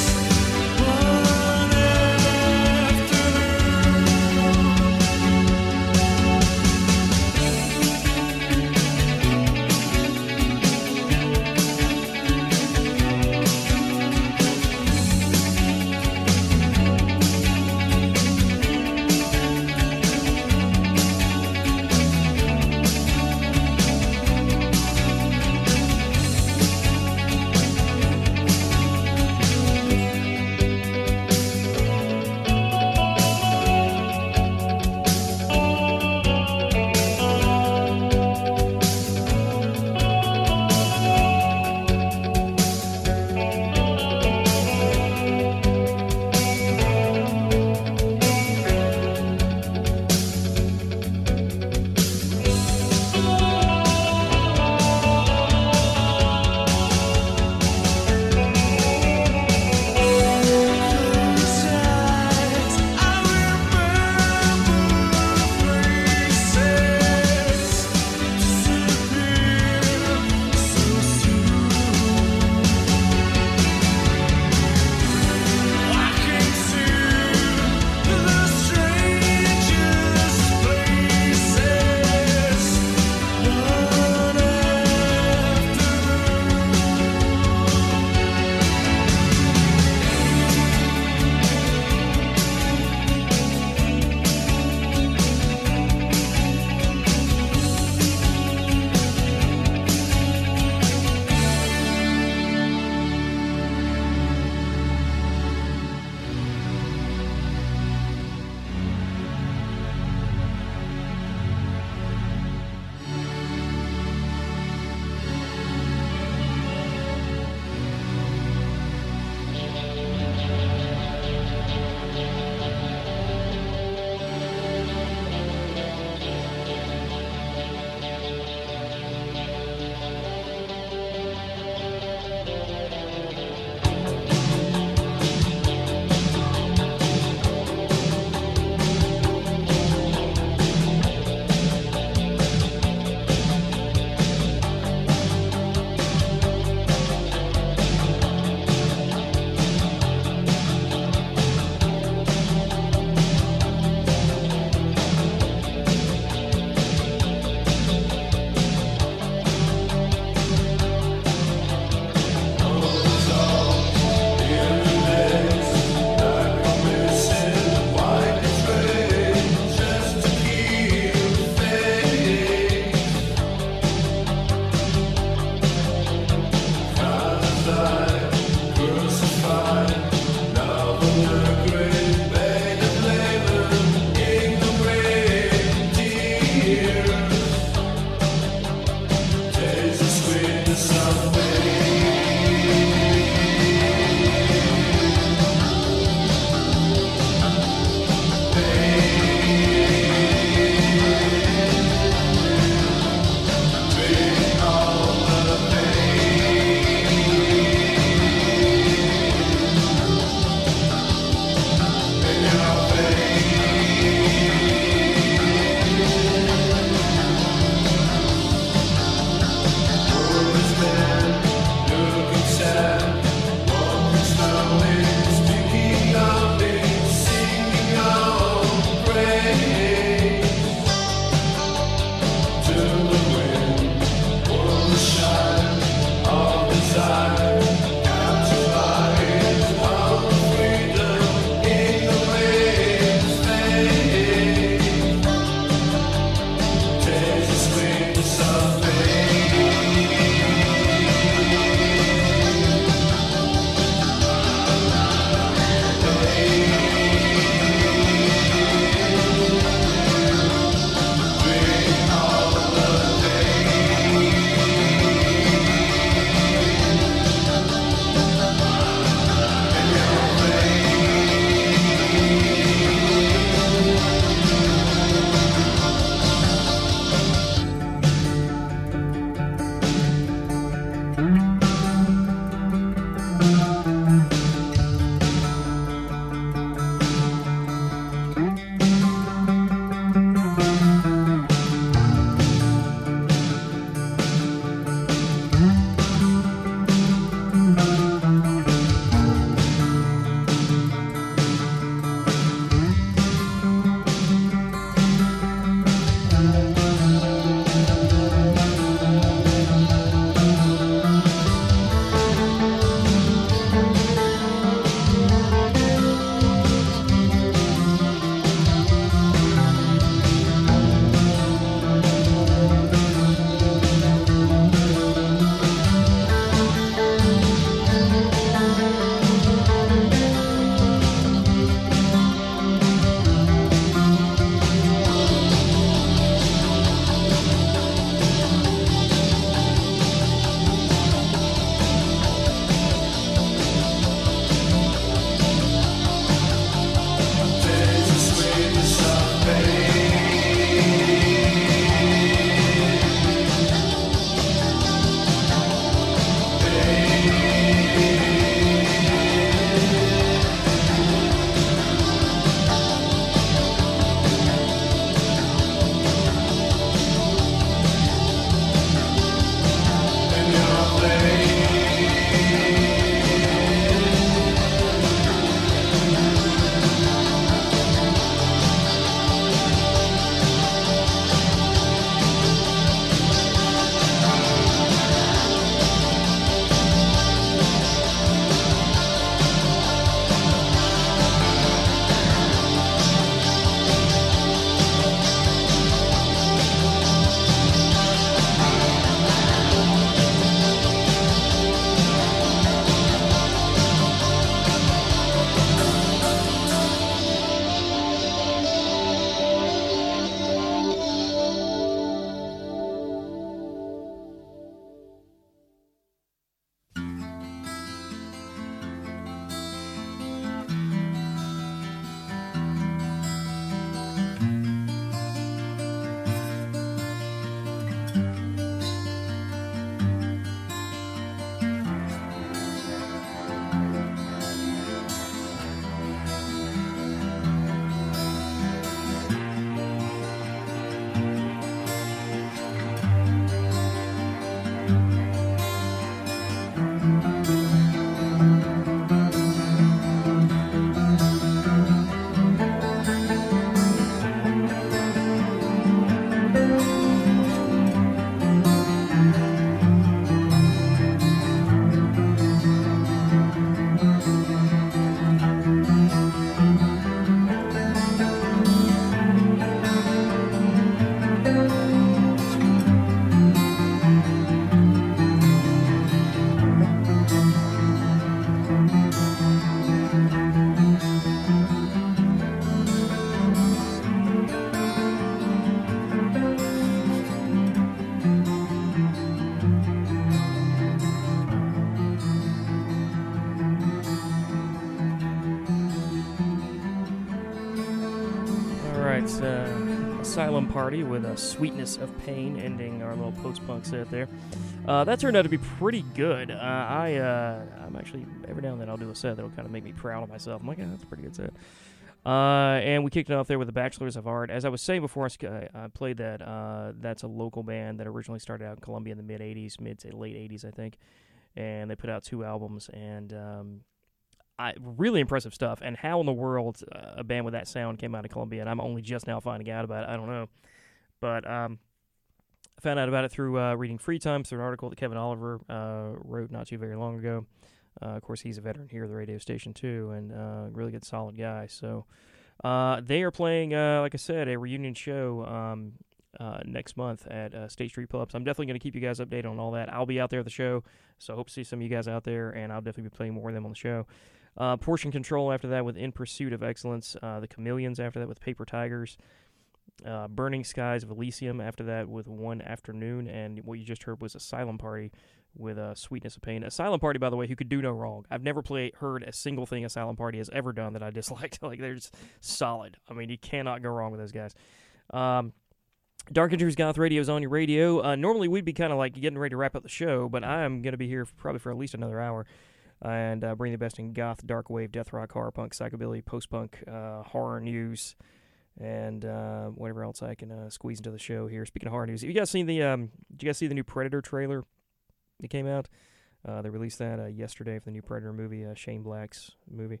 Speaker 1: Asylum Party with a Sweetness of Pain, ending our little post-punk set there. That turned out to be pretty good. I'm actually, every now and then I'll do a set that'll kind of make me proud of myself. I'm like, that's a pretty good set. And we kicked it off there with the Bachelors of Art. As I was saying before I played that, that's a local band that originally started out in Columbia in the mid-'80s, mid to late 80s, I think. And they put out 2 albums, and really impressive stuff. And how in the world a band with that sound came out of Columbia, and I'm only just now finding out about it, I don't know. But I found out about it through reading Free Time, through an article that Kevin Oliver wrote not too very long ago. Of course, he's a veteran here at the radio station, too, and really good, solid guy. So they are playing, like I said, a reunion show next month at State Street Pubs. I'm definitely going to keep you guys updated on all that. I'll be out there at the show, so I hope to see some of you guys out there, and I'll definitely be playing more of them on the show. Portion Control after that with In Pursuit of Excellence. The Chameleons after that with Paper Tigers. Burning Skies of Elysium after that with One Afternoon. And what you just heard was Asylum Party with Sweetness of Pain. Asylum Party, by the way, who could do no wrong. I've never heard a single thing Asylum Party has ever done that I disliked. Like, they're just solid. I mean, you cannot go wrong with those guys. Dark Entries Goth Radio is on your radio. Normally, we'd be kind of like getting ready to wrap up the show, but I am going to be here probably for at least another hour and bring the best in goth, dark wave, death rock, horror punk, psychobilly, post-punk, horror news, and whatever else I can squeeze into the show here. Speaking of horror news, have you guys seen did you guys see the new Predator trailer that came out? They released that yesterday for the new Predator movie, Shane Black's movie.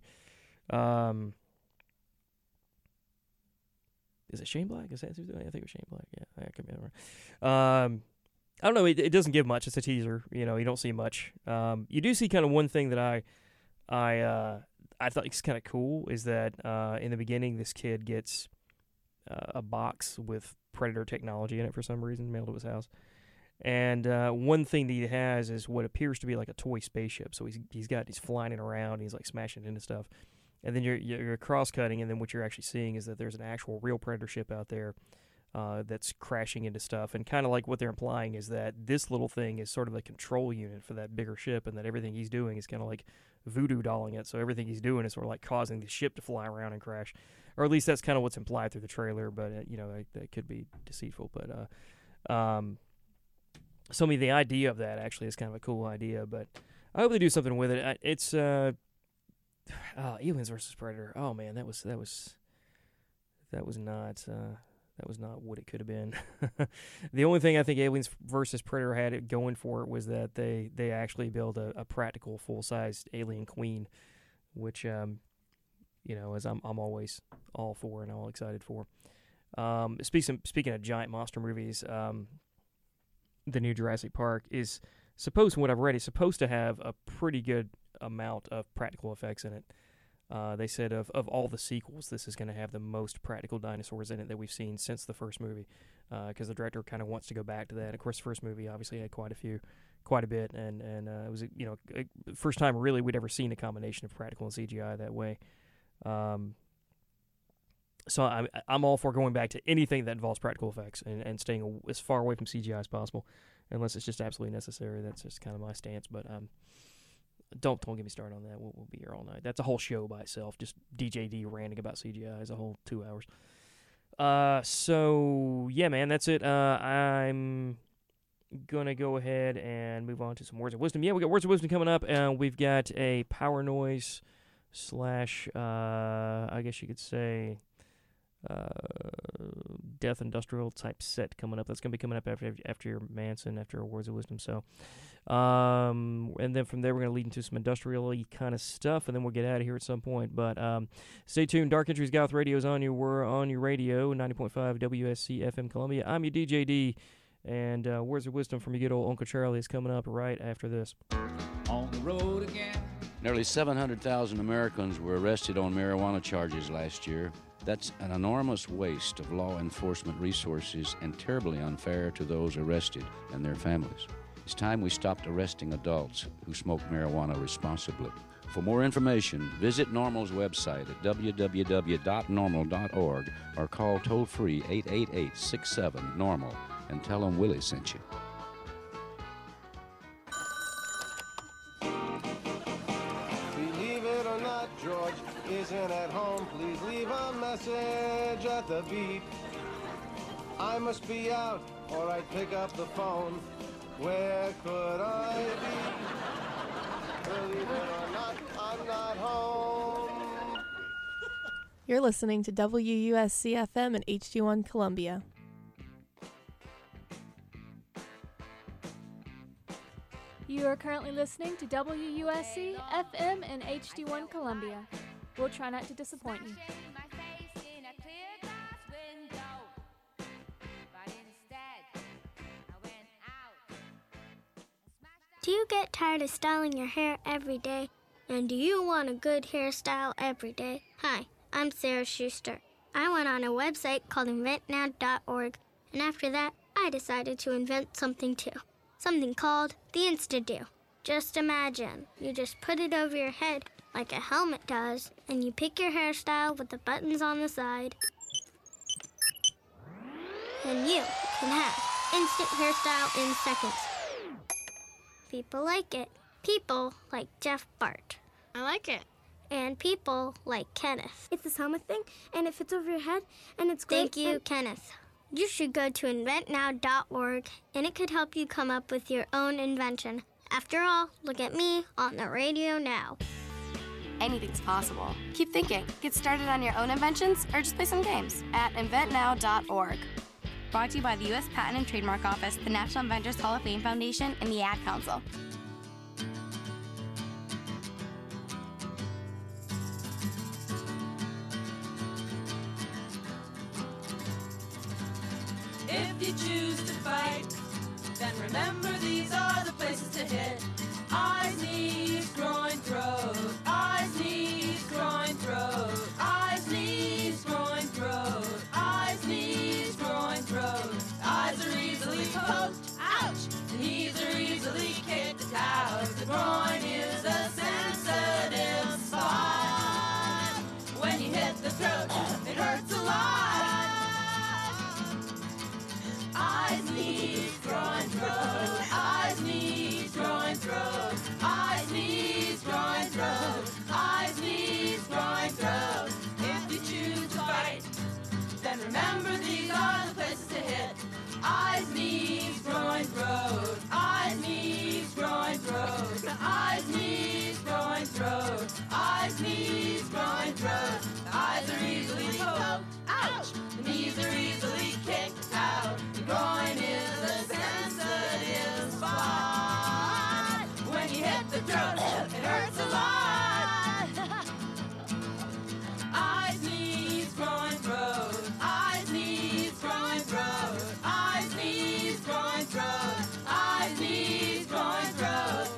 Speaker 1: Is it Shane Black? Is that who's doing it? I think it was Shane Black. Yeah, I could be wrong. I don't know. It doesn't give much. It's a teaser. You know, you don't see much. You do see kind of one thing that I thought was kind of cool is that in the beginning, this kid gets a box with Predator technology in it for some reason, mailed to his house. And one thing that he has is what appears to be like a toy spaceship. So he's flying it around. He's like smashing into stuff. And then you're cross-cutting, and then what you're actually seeing is that there's an actual real Predator ship out there that's crashing into stuff. And kind of like what they're implying is that this little thing is sort of a control unit for that bigger ship, and that everything he's doing is kind of like voodoo dolling it. So everything he's doing is sort of like causing the ship to fly around and crash. Or at least that's kind of what's implied through the trailer, but, that could be deceitful. But some of the idea of that actually is kind of a cool idea, but I hope they do something with it. It's... Aliens versus Predator. Oh man, that was not what it could have been. The only thing I think Aliens versus Predator had it going for it was that they actually built a practical full-sized alien queen, which as I'm always all for and all excited for. Speaking of giant monster movies, the new Jurassic Park is supposed, from what I've read, is supposed to have a pretty good amount of practical effects in it. They said of all the sequels, this is going to have the most practical dinosaurs in it that we've seen since the first movie, because the director kind of wants to go back to that. Of course, the first movie obviously had quite a bit, and it was first time really we'd ever seen a combination of practical and CGI that way. So I'm all for going back to anything that involves practical effects and staying as far away from CGI as possible, unless it's just absolutely necessary. That's just kind of my stance, but don't get me started on that. We'll be here all night. That's a whole show by itself. Just DJD ranting about CGI is a whole 2 hours. So yeah, man, that's it. I'm gonna go ahead and move on to some words of wisdom. Yeah, we got words of wisdom coming up, and we've got a power noise / I guess you could say death industrial type set coming up. That's gonna be coming up after your Manson, after words of wisdom. So and then from there we're gonna lead into some industrial-y kind of stuff, and then we'll get out of here at some point. But stay tuned. Dark Entries Goth Radio is on you. We're on your radio, 90.5 WSC FM Columbia. I'm your DJ D, and words of wisdom from your good old Uncle Charlie is coming up right after this.
Speaker 9: On the road again.
Speaker 10: Nearly 700,000 Americans were arrested on marijuana charges last year. That's an enormous waste of law enforcement resources and terribly unfair to those arrested and their families. It's time we stopped arresting adults who smoke marijuana responsibly. For more information, visit NORML's website at www.normal.org or call toll-free 888-67-NORMAL and tell them Willie sent you.
Speaker 8: Believe it or not, George isn't at home. Please leave a message at the beep. I must be out, or I'd pick up the phone. Where could I be? Believe it or not, I'm not home.
Speaker 11: You're listening to WUSC-FM and HD1 Columbia.
Speaker 12: You are currently listening to WUSC-FM and HD1 Columbia. We'll try not to disappoint you.
Speaker 13: Do you get tired of styling your hair every day? And do you want a good hairstyle every day? Hi, I'm Sarah Schuster. I went on a website called inventnow.org, and after that, I decided to invent something too. Something called the Insta-Do. Just imagine, you just put it over your head like a helmet does, and you pick your hairstyle with the buttons on the side, and you can have instant hairstyle in seconds. People like it. People like Jeff Bart.
Speaker 14: I like it.
Speaker 13: And people like Kenneth.
Speaker 14: It's this helmet thing, and it fits over your head, and it's great.
Speaker 13: Thank you, Kenneth. You should go to inventnow.org, and it could help you come up with your own invention. After all, look at me on the radio now.
Speaker 15: Anything's possible. Keep thinking. Get started on your own inventions, or just play some games at inventnow.org. Brought to you by the U.S. Patent and Trademark Office, the National Inventors Hall of Fame Foundation, and the Ad Council.
Speaker 16: If you choose to fight, then remember these are the places to hit. Eyes, knees, groin, throat. Eyes, knees, groin, throat. Eyes, knees, groin, throat. Eyes, knees, groin, throat. Eyes are easily poked, ouch! The knees are easily kicked out. The groin is a sensitive spot. When you hit the throat, it hurts a lot. Eyes, knees, groin, throat. Eyes, knees, groin, throat. Eyes, knees, groin, throat. Eyes, knees, groin, throat. If you choose to fight, then remember these are the places to hit. Eyes, knees, groin, throat. Eyes, knees, groin, throat. Eyes, knees, groin, throat. Eyes, knees, groin, throat. Eyes are easily poked, ouch! The knees are easily kicked out. The groin is a sensitive spot. When you hit the throat, it hurts a lot. Eyes, knees, groin, throat. Eyes, knees, groin, throat. Eyes, knees, groin, throat. Eyes, knees, groin, throat.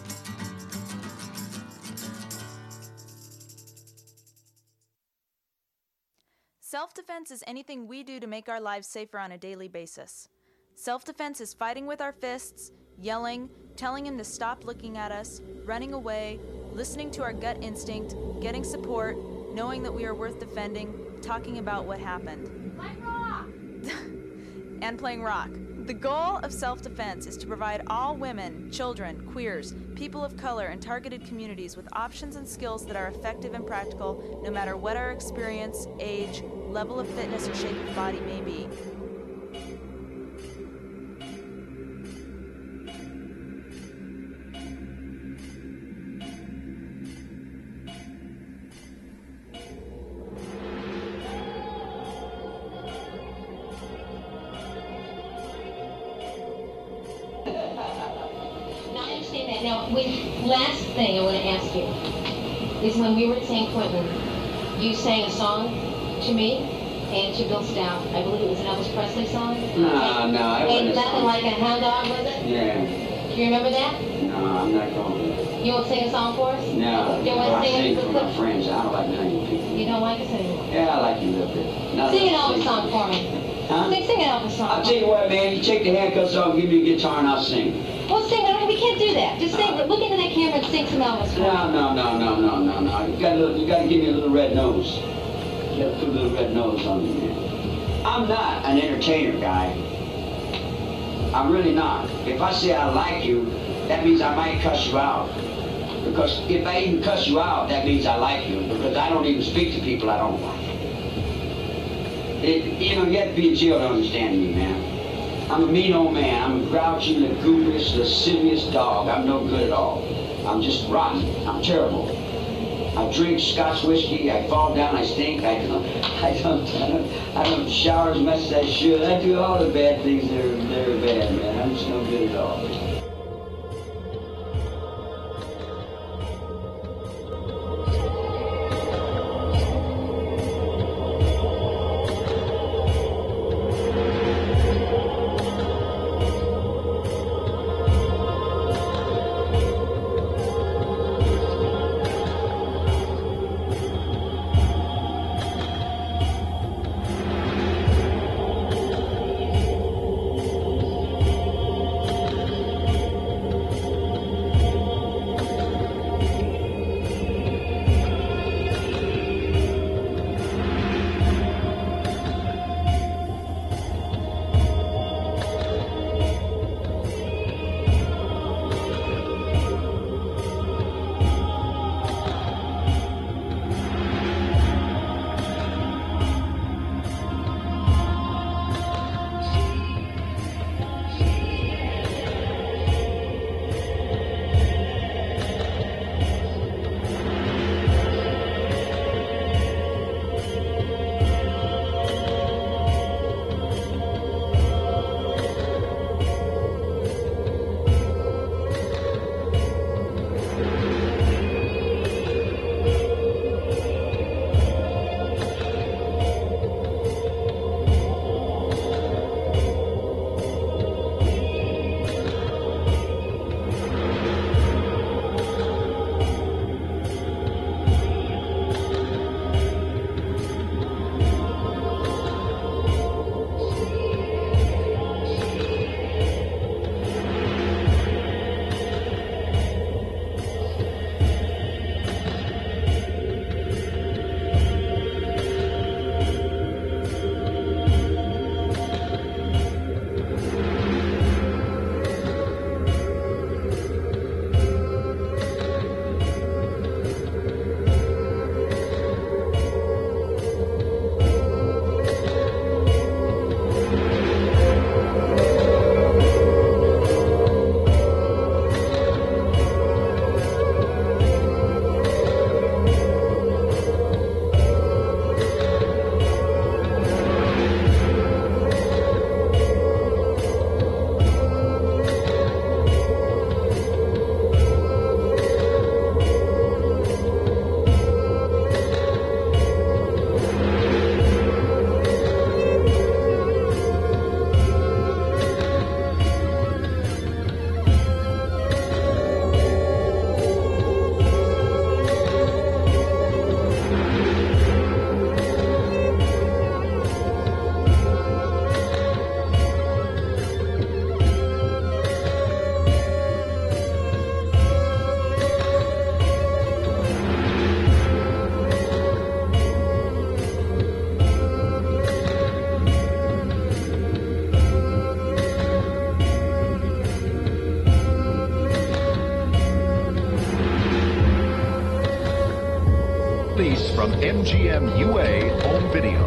Speaker 17: Self-defense is anything we do to make our lives safer on a daily basis. Self-defense is fighting with our fists, yelling, telling him to stop looking at us, running away, listening to our gut instinct, getting support, knowing that we are worth defending, talking about what happened.
Speaker 16: Like rock!
Speaker 17: And playing rock. The goal of self-defense is to provide all women, children, queers, people of color, and targeted communities with options and skills that are effective and practical, no matter what our experience, age, level of fitness, or shape of body may be.
Speaker 18: Now, last thing I want to ask you is when we were at San Quentin, you sang a song to me and to Bill Stout. I believe it was an Elvis Presley song.
Speaker 19: No, it
Speaker 18: And
Speaker 19: wasn't.
Speaker 18: nothing like a hound dog, was it?
Speaker 19: Yeah.
Speaker 18: Do you remember that?
Speaker 19: No, I'm not going to.
Speaker 18: You won't sing a song for us?
Speaker 19: No,
Speaker 18: You want
Speaker 19: I
Speaker 18: to
Speaker 19: sing
Speaker 18: sing
Speaker 19: for my friends. I don't like hanging people.
Speaker 18: You don't like us anymore?
Speaker 19: Yeah, I like you a little bit.
Speaker 18: Sing an Elvis song for me.
Speaker 19: Huh?
Speaker 18: Sing an Elvis song.
Speaker 19: I'll tell you what, man. You take the handcuffs off, give me a guitar, and I'll sing.
Speaker 18: Well, sing. We can't do that. Just sing. Look into that camera and sing some Elvis for me.
Speaker 19: No. You got to give me a little red nose. You got to put a little red nose on me, man. I'm not an entertainer, guy. I'm really not. If I say I like you, that means I might cuss you out. Because if I even cuss you out, that means I like you. Because I don't even speak to people I don't like. You have to be in jail to understand me, man. I'm a mean old man. I'm a grouchy, lugubrious, lascivious dog. I'm no good at all. I'm just rotten. I'm terrible. I drink Scotch whiskey. I fall down. I stink. I don't shower as much as I should. I do all the bad things that are bad, man. I'm just no good at all.
Speaker 20: release from MGM UA Home Video.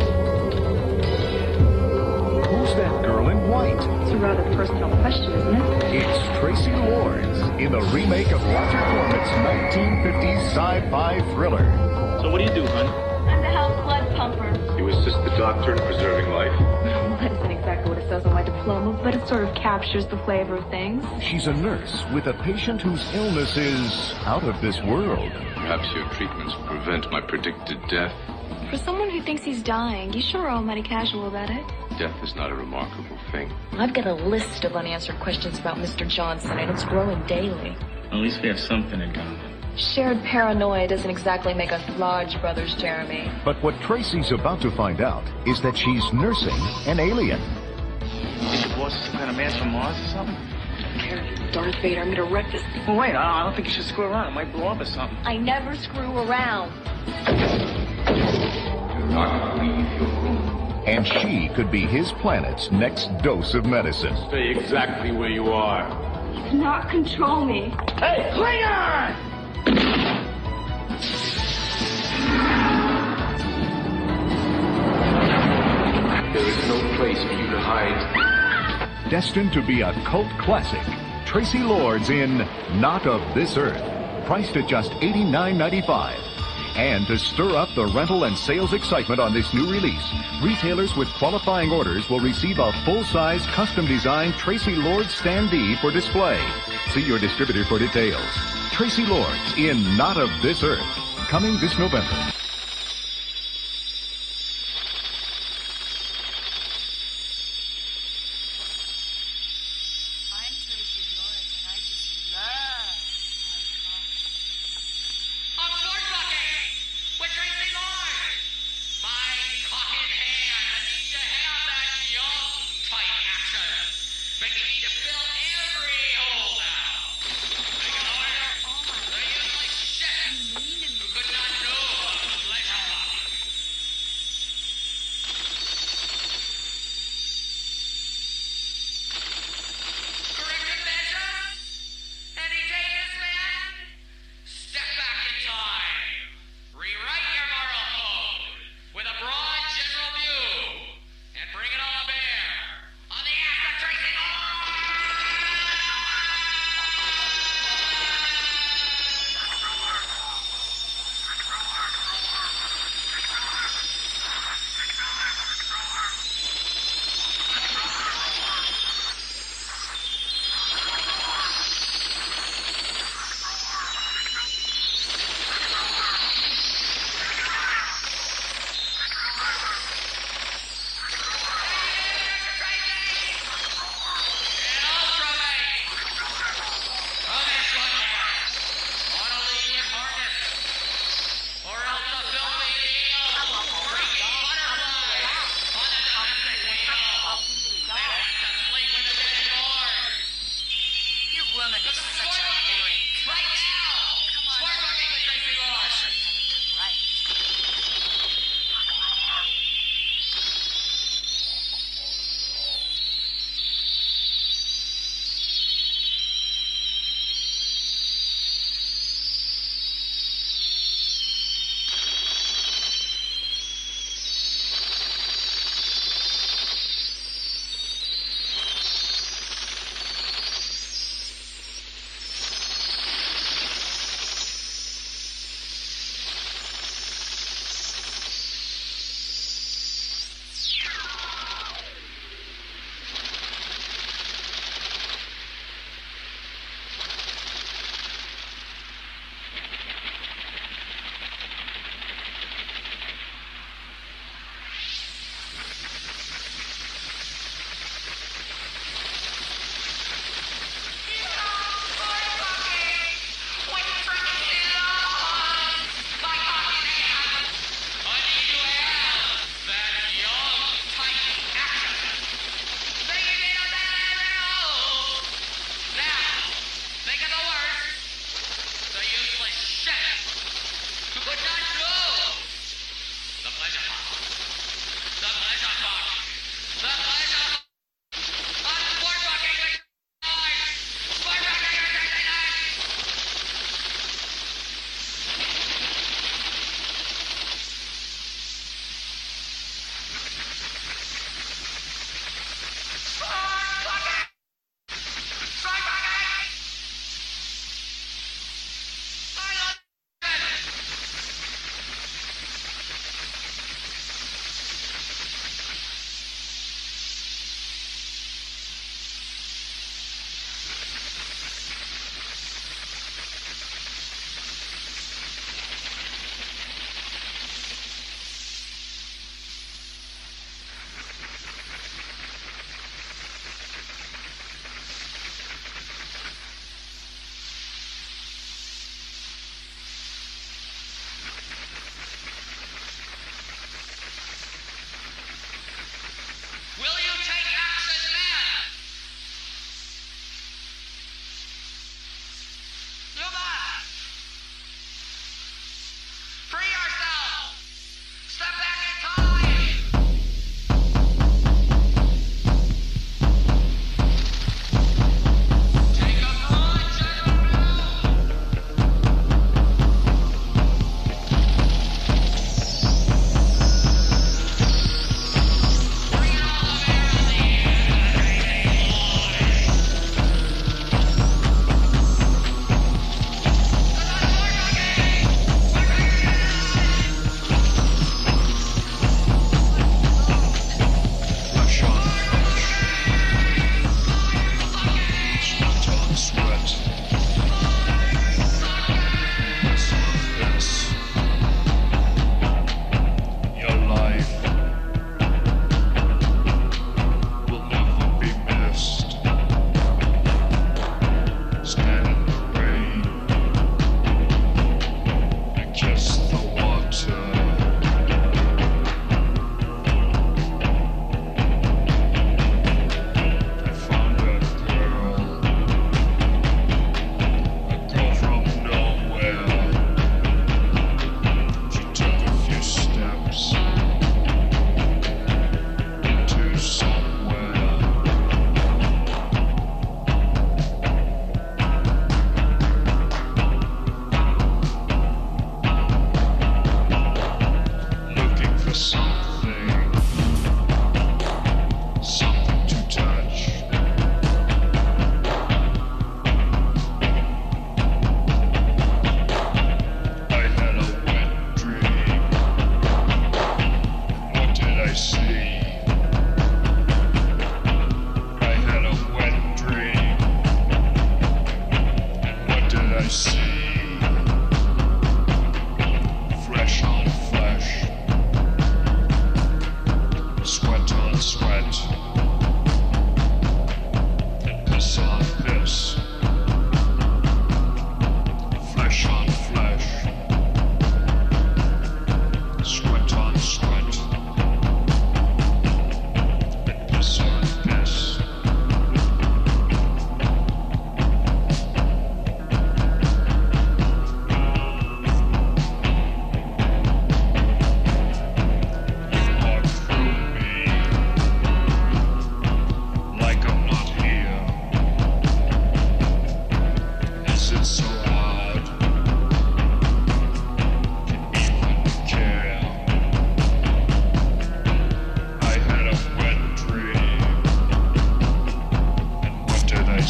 Speaker 20: Who's that girl in white?
Speaker 5: It's a rather personal question, isn't it?
Speaker 20: It's Tracy Lords in the remake of Roger Corman's 1950s sci-fi thriller.
Speaker 21: So what do you do, hon?
Speaker 5: I'm the house blood pumper.
Speaker 21: You assist the doctor in preserving life?
Speaker 5: Well, that isn't exactly what it says on my diploma, but it sort of captures the flavor of things.
Speaker 20: She's a nurse with a patient whose illness is out of this world.
Speaker 21: Perhaps your treatments will prevent my predicted death.
Speaker 5: For someone who thinks he's dying, you sure are all mighty casual about it.
Speaker 21: Death is not a remarkable thing.
Speaker 5: I've got a list of unanswered questions about Mr. Johnson, and it's growing daily.
Speaker 21: At least we have something in common.
Speaker 5: Shared paranoia doesn't exactly make us large brothers, Jeremy.
Speaker 20: But what Tracy's about to find out is that she's nursing an alien.
Speaker 21: Think the boss is some kind of man from Mars or something?
Speaker 5: Darth Vader, I'm gonna wreck this.
Speaker 21: Well, wait, I don't think you should screw around. It might blow up or something.
Speaker 5: I never screw around.
Speaker 21: Do not leave your room.
Speaker 20: And she could be his planet's next dose of medicine.
Speaker 21: Stay exactly where you are.
Speaker 5: You cannot control me.
Speaker 21: Hey, Klingon!
Speaker 6: There is no place for you to hide.
Speaker 20: Destined to be a cult classic, Tracy Lords in Not of This Earth, priced at just $89.95. And to stir up the rental and sales excitement on this new release, retailers with qualifying orders will receive a full-size, custom-designed Tracy Lords standee for display. See your distributor for details. Tracy Lords in Not of This Earth, coming this November.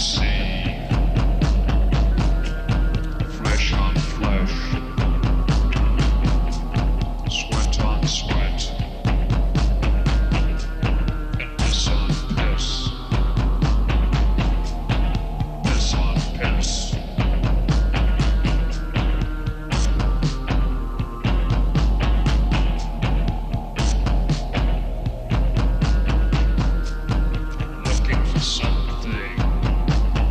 Speaker 2: sea. Flesh on flesh. Sweat on sweat. And piss on piss. Piss on piss. Looking for something.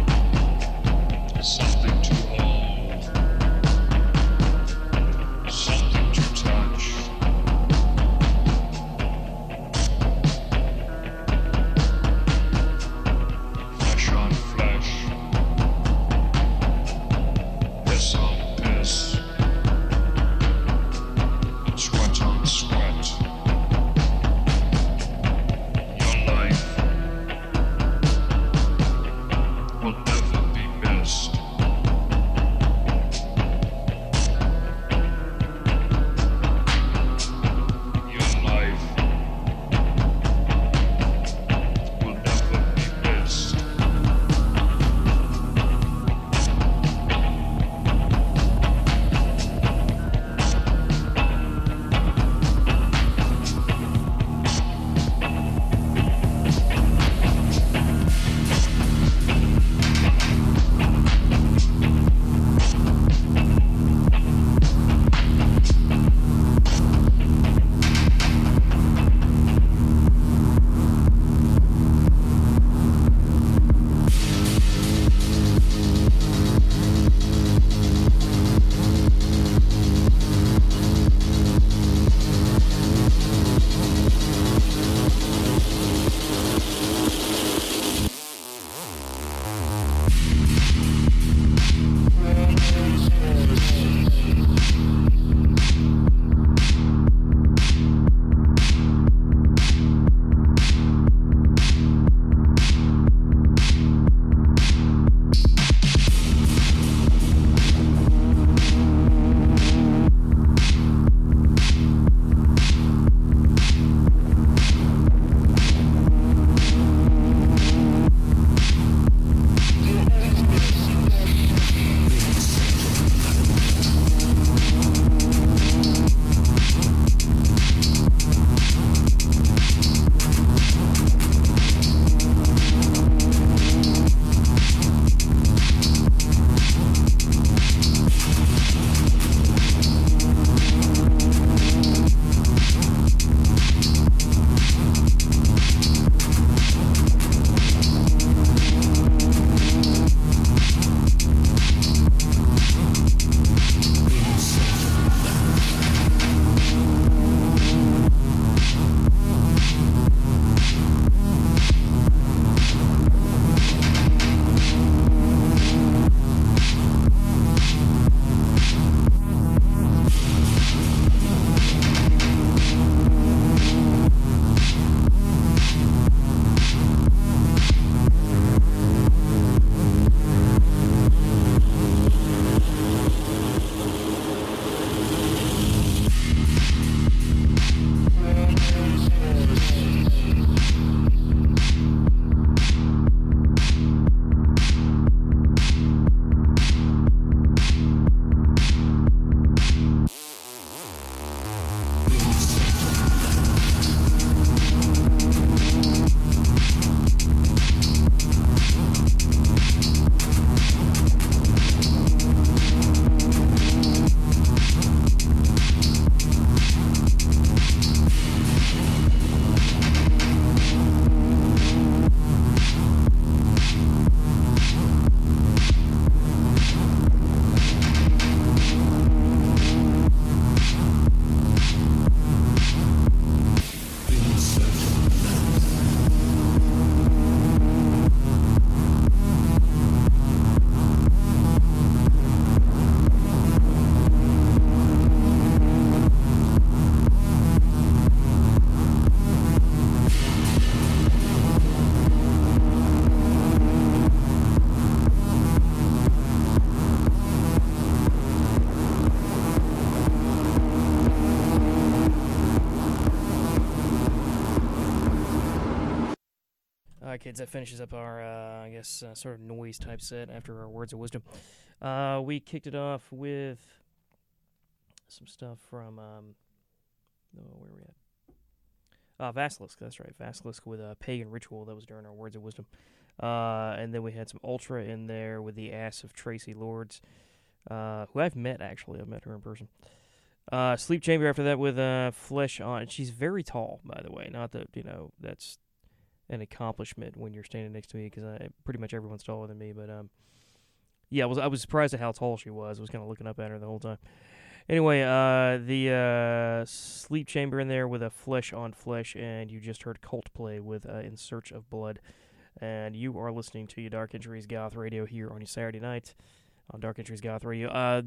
Speaker 1: right, kids, that finishes up our, I guess, sort of noise type set after our words of wisdom. We kicked it off with some stuff from, where are we at? Vasilisk, that's right, Vasilisk with Pagan Ritual. That was during our words of wisdom. And then we had some Ultra in there with the ass of Tracy Lords, who I've met, actually. I've met her in person. Sleep Chamber after that with Flesh On. She's very tall, by the way. Not that, that's an accomplishment when you're standing next to me, because pretty much everyone's taller than me. But, yeah, I was surprised at how tall she was. I was kind of looking up at her the whole time. Anyway, the Sleep Chamber in there with a Flesh on Flesh, and you just heard Coldplay with In Search of Blood. And you are listening to your Dark Entries Goth Radio here on your Saturday night on Dark Entries Goth Radio.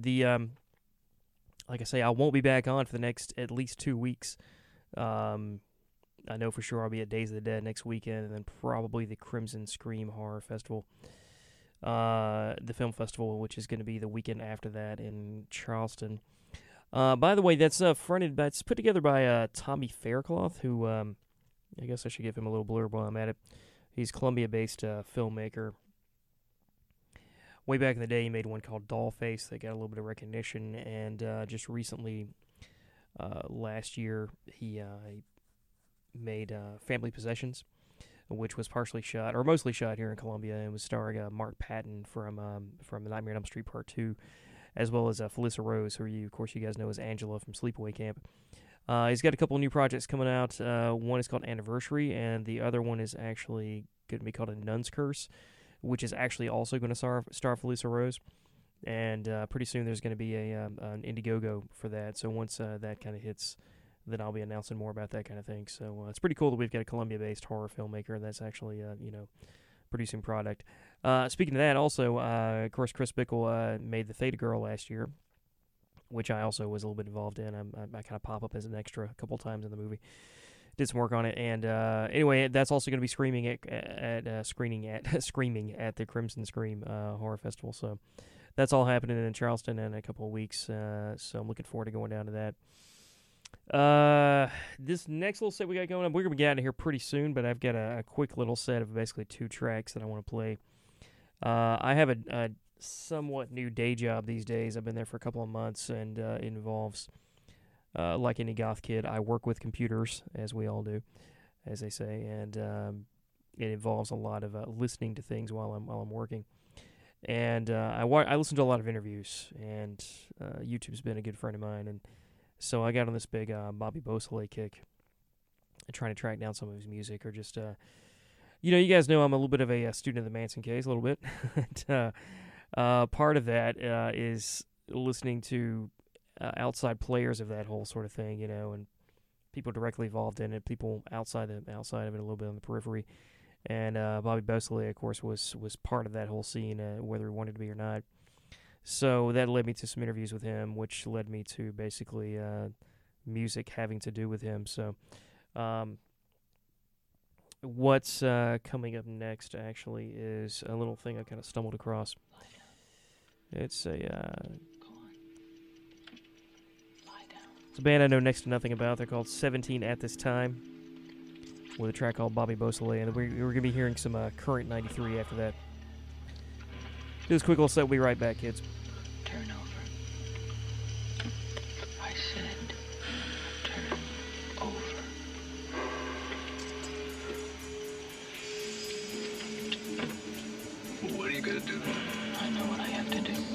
Speaker 1: Like I say, I won't be back on for the next at least 2 weeks. I know for sure I'll be at Days of the Dead next weekend, and then probably the Crimson Scream Horror Festival, the film festival, which is going to be the weekend after that in Charleston. By the way, that's it's put together by Tommy Faircloth, who I guess I should give him a little blurb while I'm at it. He's a Columbia-based filmmaker. Way back in the day, he made one called Dollface that got a little bit of recognition, and just recently, last year, he made Family Possessions, which was partially shot, or mostly shot here in Columbia, and was starring Mark Patton from Nightmare on Elm Street Part 2, as well as Felissa Rose, who you guys know as Angela from Sleepaway Camp. He's got a couple new projects coming out. One is called Anniversary, and the other one is actually going to be called A Nun's Curse, which is actually also going to star Felissa Rose. And pretty soon there's going to be an Indiegogo for that. So once that kind of hits, then I'll be announcing more about that kind of thing. So it's pretty cool that we've got a Columbia-based horror filmmaker that's actually, producing product. Speaking of that, also, of course, Chris Bickle made The Theta Girl last year, which I also was a little bit involved in. I kind of pop up as an extra a couple times in the movie. Did some work on it, and anyway, that's also going to be screaming at the Crimson Scream Horror Festival. So that's all happening in Charleston in a couple of weeks. So I'm looking forward to going down to that. This next little set we got going on, we're going to be out of here pretty soon, but I've got a quick little set of basically 2 tracks that I want to play. I have a somewhat new day job these days. I've been there for a couple of months, and it involves, like any goth kid, I work with computers, as we all do, as they say, and it involves a lot of listening to things while I'm working. And I listen to a lot of interviews, and YouTube's been a good friend of mine, and so I got on this big Bobby Beausoleil kick, trying to track down some of his music, or just, you guys know I'm a little bit of a student of the Manson case, a little bit. And, part of that is listening to outside players of that whole sort of thing, and people directly involved in it, people outside of it, a little bit on the periphery. And Bobby Beausoleil, of course, was part of that whole scene, whether he wanted to be or not. So that led me to some interviews with him, which led me to basically music having to do with him. So what's coming up next, actually, is a little thing I kind of stumbled across. It's a band I know next to nothing about. They're called 17 at This Time, with a track called Bobby Beausoleil, and we're going to be hearing some Current 93 after that. Do this quick little set. We'll be right back, kids.
Speaker 3: Turn over. I said, turn over.
Speaker 2: What are you gonna do?
Speaker 3: I know what I have to do.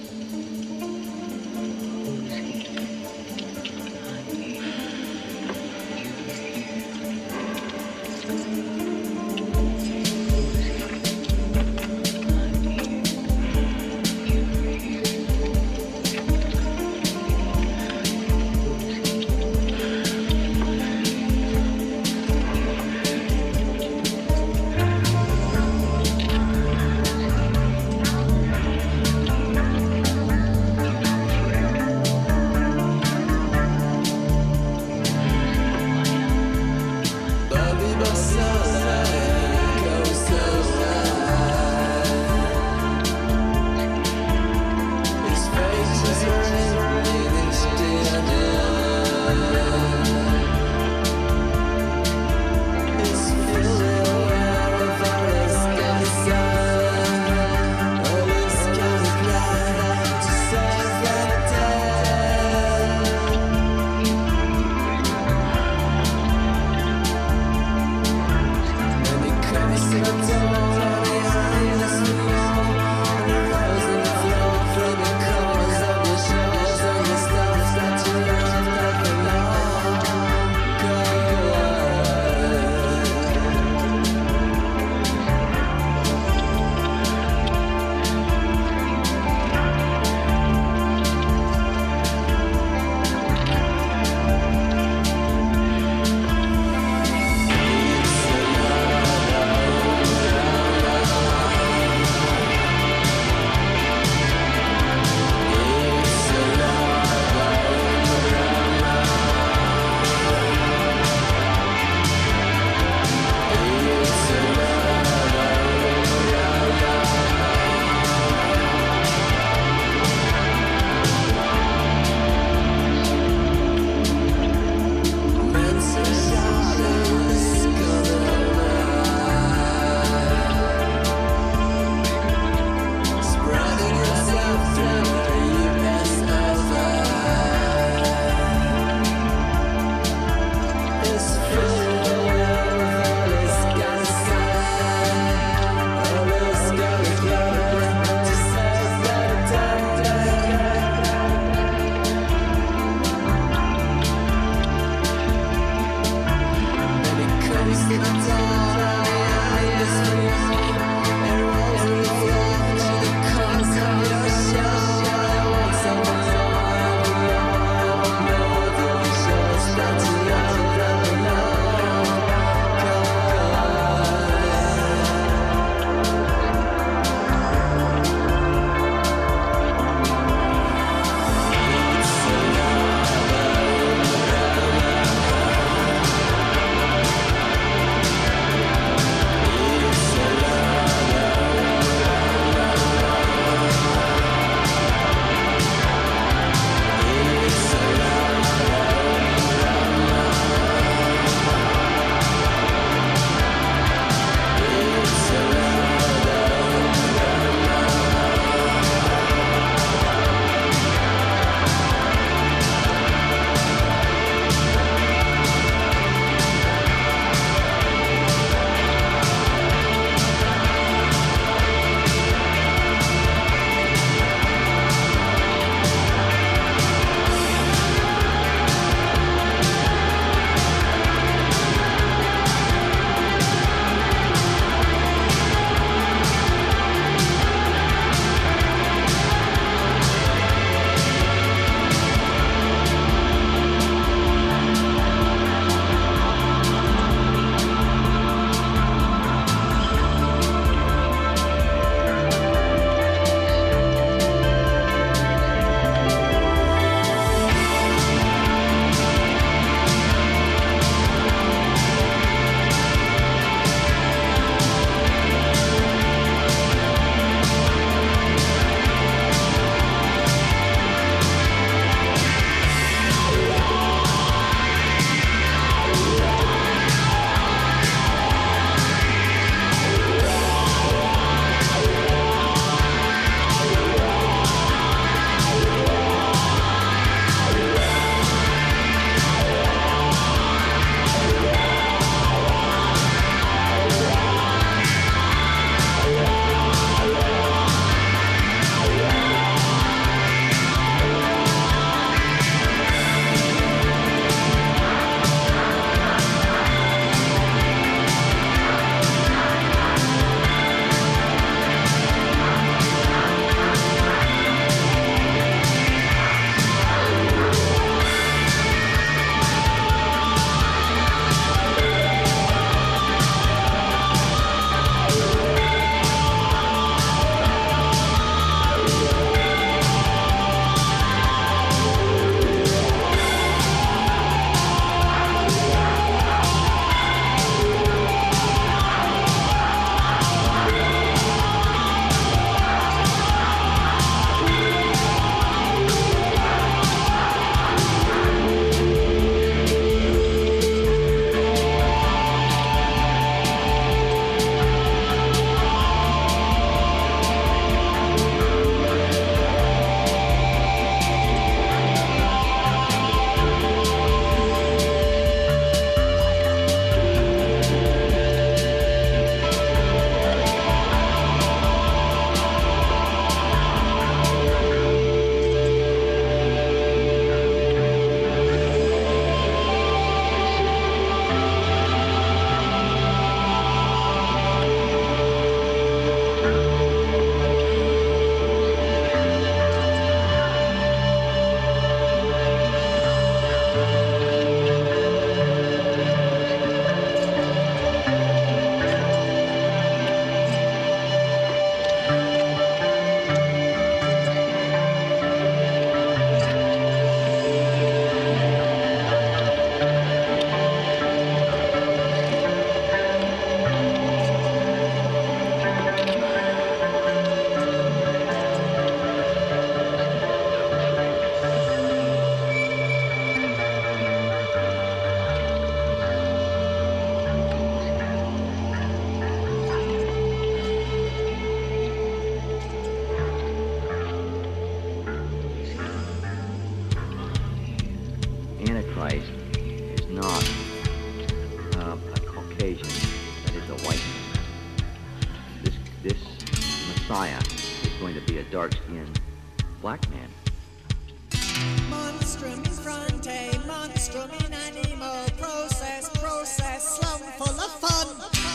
Speaker 4: Christ is not a Caucasian, that is a white man. This Messiah is going to be a dark-skinned black man.
Speaker 16: Monstrum in fronte, monstrum in animo, process, slum full of fun.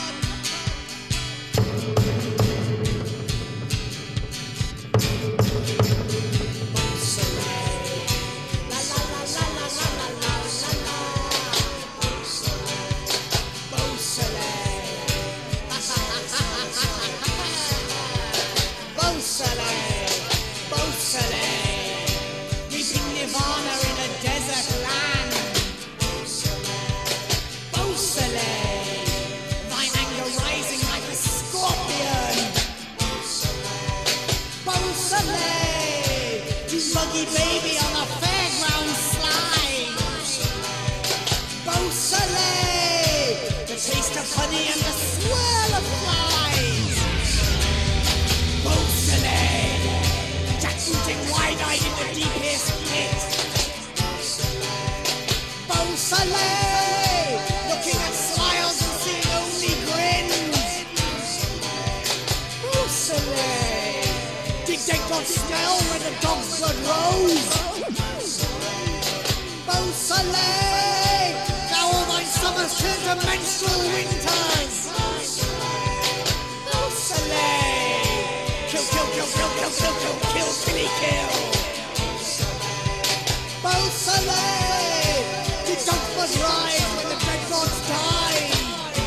Speaker 16: Baby on a fairground slide. Beausoleil, the taste of honey and the swirl of flies. Beausoleil, jackbooting wide-eyed in the deepest pit. Beausoleil, looking at smiles and seeing only grins. Beausoleil, did they not smell when the dog's blood rose? Beausoleil, now all thy summers turn to menstrual winters. Beausoleil, kill, killy, kill. Beausoleil, did dog's blood rise when the dead gods died?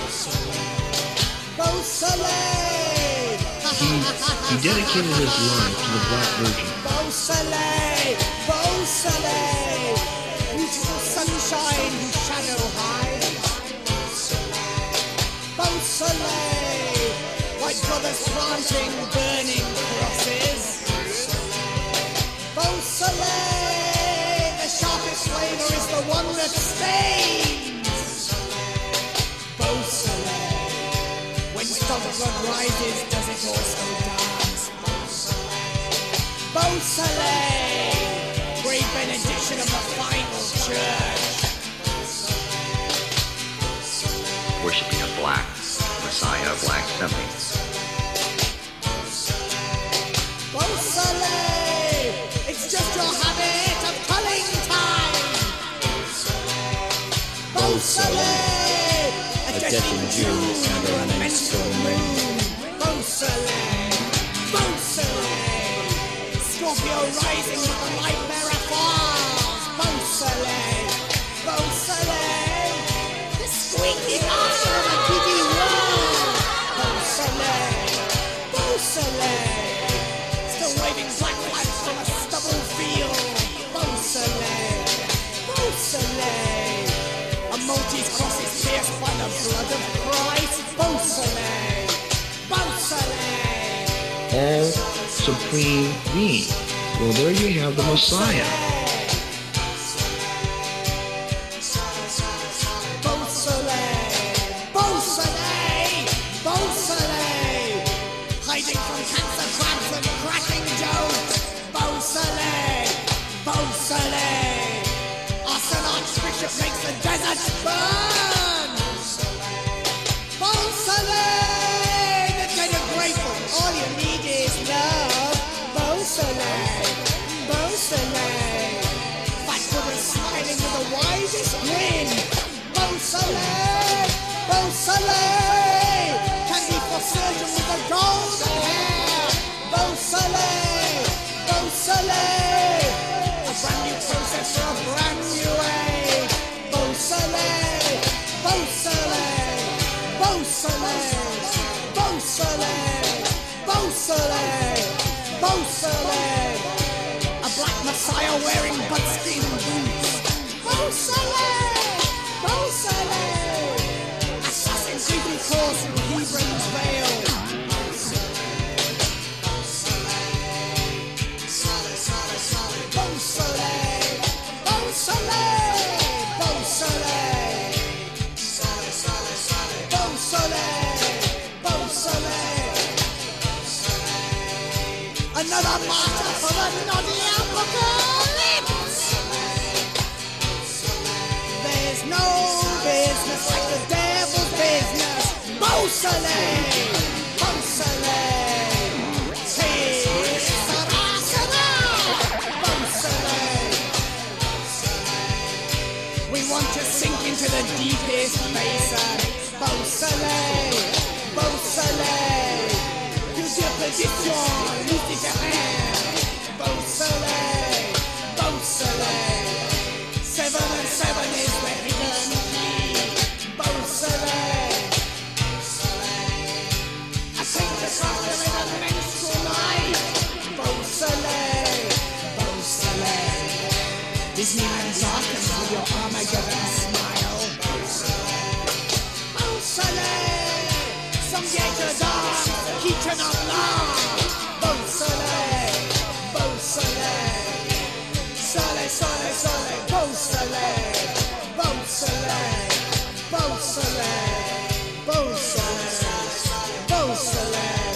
Speaker 16: Beausoleil,
Speaker 22: He dedicated his life to the Black Virgin.
Speaker 16: Beausoleil, Beausoleil, beautiful sunshine whose shadow hides. Beausoleil, white brothers planting burning crosses. Beausoleil, the sharpest flavor is the one that stains. Beausoleil, when dog's blood rises, does it also dance? Beausoleil, great benediction of the final church.
Speaker 4: Worshipping a black Messiah, a black something.
Speaker 16: Beausoleil, it's just your habit of culling time. Beausoleil, a destined Jew under a menstrual moon. Beausoleil, Beausoleil, Scorpio rising with the light bearer falls. Beausoleil, Beausoleil, the squeaky master of a giddy world. Beausoleil, Beausoleil, still waving black flags from a stubble field. Beausoleil, Beausoleil, a Maltese cross is pierced by the blood of Christ. Beausoleil, Beausoleil,
Speaker 22: All supreme being. Well, there you have the Messiah.
Speaker 16: Beausoleil, Beausoleil, Beausoleil, hiding from cancer crabs and cracking jokes. Beausoleil, Beausoleil, Austin Archbishop makes the desert burn. Beausoleil, the dead are grateful, all you need is love. Beausoleil, Beausoleil, fat woman smiling with the widest grin. Beausoleil, Beausoleil, candy for surgeon with the golden hair. Beausoleil, Beausoleil, a brand new process for a brand new age. Beausoleil, Beausoleil, Beausoleil, Beausoleil, Beausoleil, Beausoleil, a black Messiah wearing buckskin boots. Beausoleil, Beausoleil, assassin's creeping course in Hebron's veil. Beausoleil, Beausoleil, Beausoleil, Beausoleil, Beausoleil, another martyr for the naughty apocalypse. no business like the devil's business. Beau Soleil, Beau Soleil. Hey, Sara, Sara, Beau Soleil. We want to sink into the deepest basin. Beau Soleil, Beau Soleil. Plusieurs positions lucifériennes. Beau Soleil, Beau Soleil. 7 and 7 is the hidden key. Beau Soleil. I take the coffin in a menstrual night. Beau Soleil, Beau Soleil. Disneyland darkens with your Armageddon smile. Beau Soleil. Some Jaeger dance, kitchen of love. Beau Soleil, Beau Soleil. Soleil, soleil, soleil, Beau Soleil. Beau Soleil, Beau Soleil. Beau Soleil, Beau Soleil.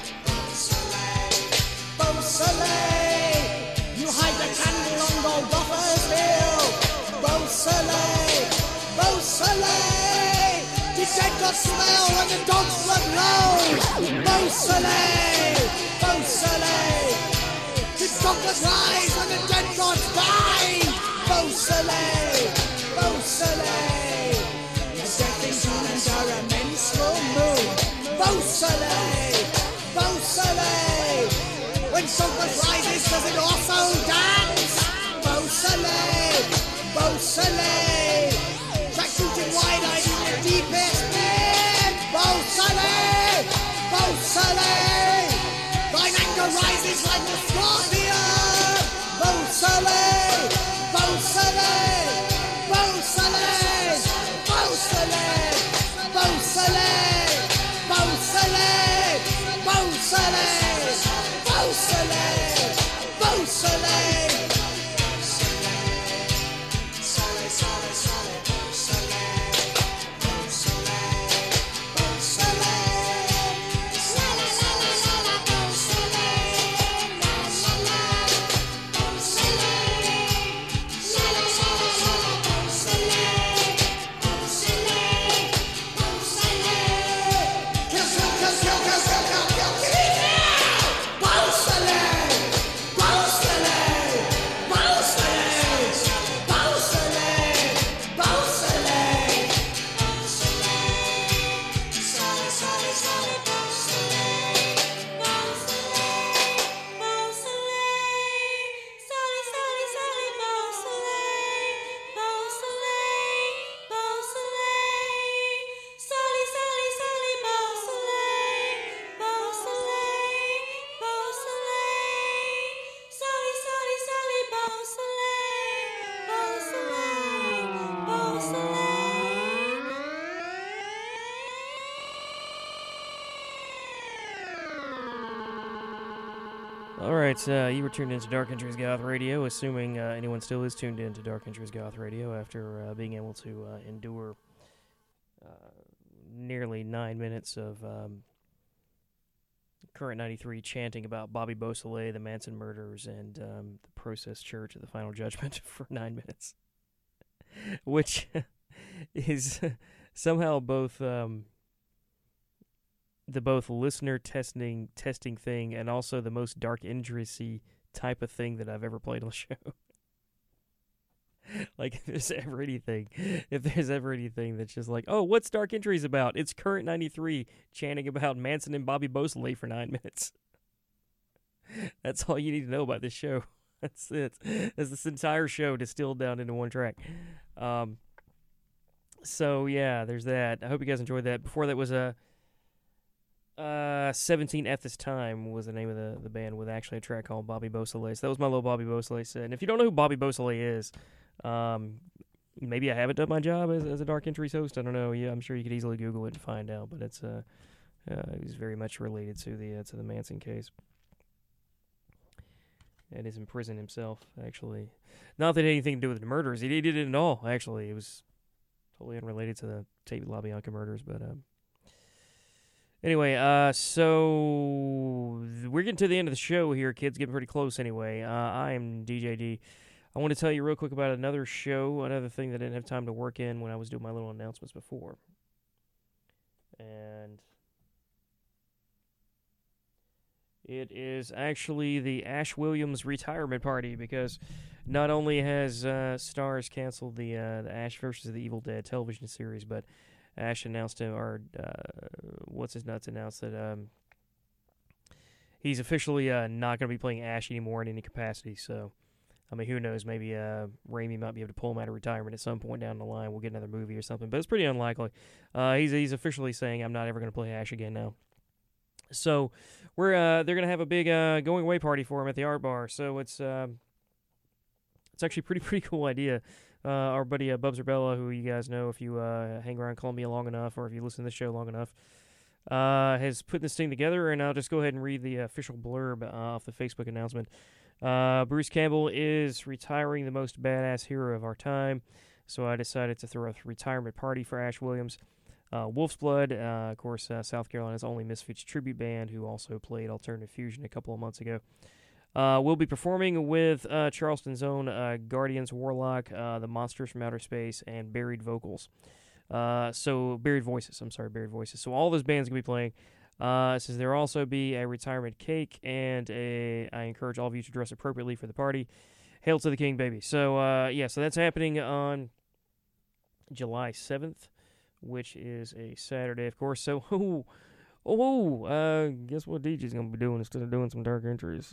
Speaker 16: Beau Soleil. You hide the candle on Golgotha's hill. Beau Soleil, Beau Soleil. Did dead God smell when the dog's blood rose? Beau Soleil, Beau Soleil. Did chocolate rise when the dead gods died? Beau Soleil, Beau Soleil. The death in humans are a menstrual moon. Beau Soleil, Beau Soleil. When chocolate rises, does it also dance? Beau Soleil, Beau Soleil. Tracksuit and wide-eyed in the deepest bed. Beau Soleil, Beau Soleil. Thine anger rises like the scorpion. Beau Soleil, Beau Soleil. Beau Soleil, Beau Soleil. Beau Soleil, Beau Soleil. Beau Soleil, Beau Soleil. Beau Soleil. Soleil, soleil, soleil, Beau Soleil. Beau Soleil, Beau Soleil. La la la la la la, Beau Soleil. La la la, Beau Soleil. La la la la la la, Beau Soleil. Beau Soleil, Beau Soleil. Kill, kill, kill, kill, kill, kill, kill, kill, kill. Beau Soleil, Beau Soleil, Beau Soleil. Beau Soleil, Beau Soleil. Soleil, soleil, soleil, Beau Soleil. Beau Soleil, Beau Soleil. Soleil, soleil, soleil, Beau Soleil. Beau Soleil, Beau Soleil. Soleil, soleil, soleil, Beau Soleil. Beau Soleil, Beau Soleil. Soleil, soleil, soleil, Beau Soleil. Beau Soleil, Beau Soleil.
Speaker 1: All right, you were tuned into Dark Entries Goth Radio, assuming anyone still is tuned into Dark Entries Goth Radio after being able to endure nearly 9 minutes of Current 93 chanting about Bobby Beausoleil, the Manson murders, and the Process Church of the Final Judgment for 9 minutes, which is somehow both the both listener testing thing and also the most Dark Entry-y type of thing that I've ever played on the show. Like, if there's ever anything that's just like, oh, what's Dark Entries about? It's Current 93 chanting about Manson and Bobby Beausoleil for 9 minutes. That's all you need to know about this show. That's it. That's this entire show distilled down into one track. So, yeah, there's that. I hope you guys enjoyed that. Before that was a 17 at This Time was the name of the band, with actually a track called Bobby Beausoleil. So that was my little Bobby Beausoleil set. And if you don't know who Bobby Beausoleil is, maybe I haven't done my job as a Dark Entries host. I don't know. Yeah, I'm sure you could easily Google it and find out. But it's he's very much related to the Manson case. And is in prison himself, actually. Not that it had anything to do with the murders. He did it at all, actually. It was totally unrelated to the Tate LaBianca murders, but anyway, so we're getting to the end of the show here, kids. Getting pretty close anyway. I am DJD. I want to tell you real quick about another show, another thing that I didn't have time to work in when I was doing my little announcements before. And it is actually the Ash Williams retirement party, because not only has Starz canceled the Ash versus the Evil Dead television series, but Ash announced what's his nuts announced that he's officially not going to be playing Ash anymore in any capacity. So, I mean, who knows? Maybe Raimi might be able to pull him out of retirement at some point down the line. We'll get another movie or something, but it's pretty unlikely. He's officially saying, I'm not ever going to play Ash again now. So they're going to have a big going away party for him at the Art Bar. So it's actually a pretty cool idea. Our buddy Bubs Urbella, who you guys know if you hang around Columbia long enough or if you listen to the show long enough, has put this thing together, and I'll just go ahead and read the official blurb off the Facebook announcement. Bruce Campbell is retiring, the most badass hero of our time, so I decided to throw a retirement party for Ash Williams. Wolf's Blood, of course, South Carolina's only Misfits tribute band, who also played Alternative Fusion a couple of months ago. We'll be performing with Charleston's own Guardians Warlock, the Monsters from Outer Space, and Buried Voices. Buried Voices. So all those bands going to be playing. Says there'll also be a retirement cake, and I encourage all of you to dress appropriately for the party. Hail to the King, baby. So so that's happening on July 7th, which is a Saturday, of course. So, guess what DJ's going to be doing instead of doing some dark entries.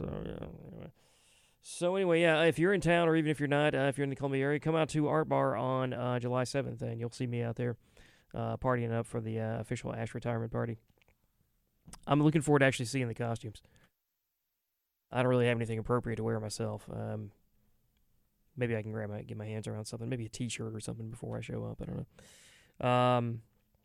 Speaker 1: So anyway, if you're in town, or even if you're not, if you're in the Columbia area, come out to Art Bar on July 7th, and you'll see me out there partying up for the official Ash retirement party. I'm looking forward to actually seeing the costumes. I don't really have anything appropriate to wear myself. Maybe I can get my hands around something, maybe a T-shirt or something before I show up. I don't know.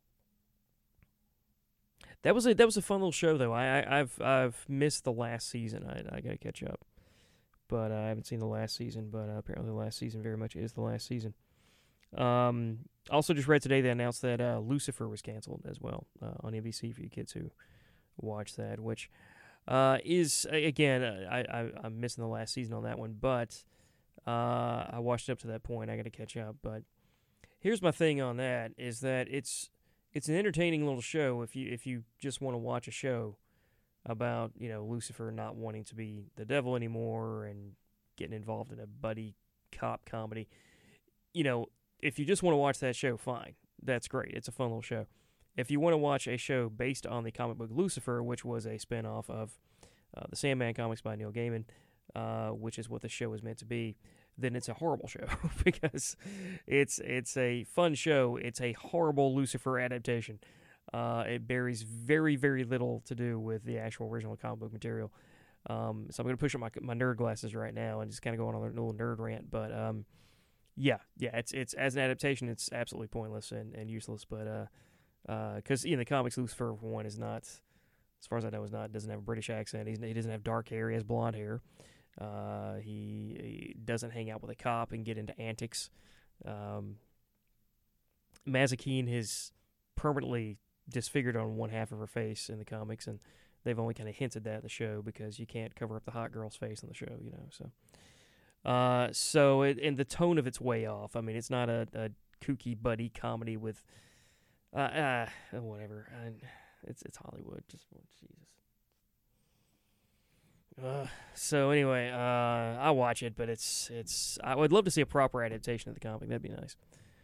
Speaker 1: That was a fun little show, though. I've missed the last season. I got to catch up, but I haven't seen the last season. But apparently, the last season very much is the last season. Also, just read today they announced that Lucifer was canceled as well on NBC for you kids who watch that, which is again I'm missing the last season on that one, but I watched up to that point. I got to catch up, but here's my thing on that is that it's an entertaining little show if you just want to watch a show about Lucifer not wanting to be the devil anymore and getting involved in a buddy cop comedy. If you just want to watch that show, fine, that's great. It's a fun little show. If you want to watch a show based on the comic book Lucifer, which was a spinoff of the Sandman comics by Neil Gaiman, which is what the show is meant to be, then it's a horrible show because it's a fun show. It's a horrible Lucifer adaptation. It bears very, very little to do with the actual original comic book material. So I'm going to push up my nerd glasses right now and just kind of go on a little nerd rant. But it's as an adaptation, it's absolutely pointless and useless. But because in the comics, Lucifer for one is not, as far as I know, doesn't have a British accent. He doesn't have dark hair. He has blonde hair. He doesn't hang out with a cop and get into antics. Mazikeen is permanently disfigured on one half of her face in the comics, and they've only kind of hinted that in the show because you can't cover up the hot girl's face in the show, So, and the tone of it's way off. I mean, it's not a kooky buddy comedy with, whatever. It's Hollywood. Just Jesus. So anyway, I watch it, but it's. I would love to see a proper adaptation of the comic. That'd be nice.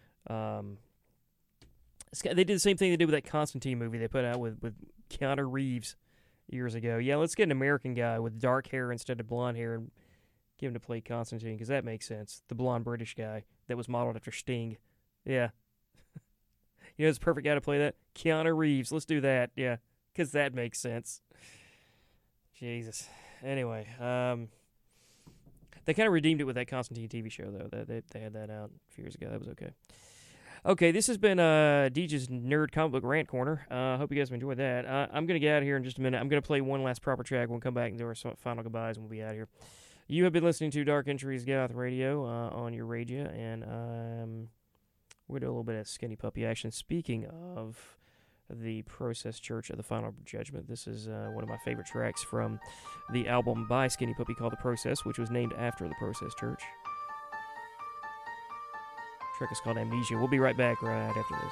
Speaker 1: They did the same thing they did with that Constantine movie they put out with Keanu Reeves years ago. Yeah, let's get an American guy with dark hair instead of blonde hair and give him to play Constantine, because that makes sense. The blonde British guy that was modeled after Sting. Yeah. It's the perfect guy to play that? Keanu Reeves. Let's do that. Yeah, because that makes sense. Jesus. Anyway, they kind of redeemed it with that Constantine TV show, though. They had that out a few years ago. That was okay. Okay, this has been DJ's Nerd Comic Book Rant Corner. Hope you guys have enjoyed that. I'm going to get out of here in just a minute. I'm going to play one last proper track. We'll come back and do our final goodbyes, and we'll be out of here. You have been listening to Dark Entries Goth Radio on your radio, and we're going to do a little bit of skinny puppy action. Speaking of the Process Church of the Final Judgment, this is one of my favorite tracks from the album by Skinny Puppy called The Process, which was named after the Process Church. Track is called Amnesia. We'll be right back right after this.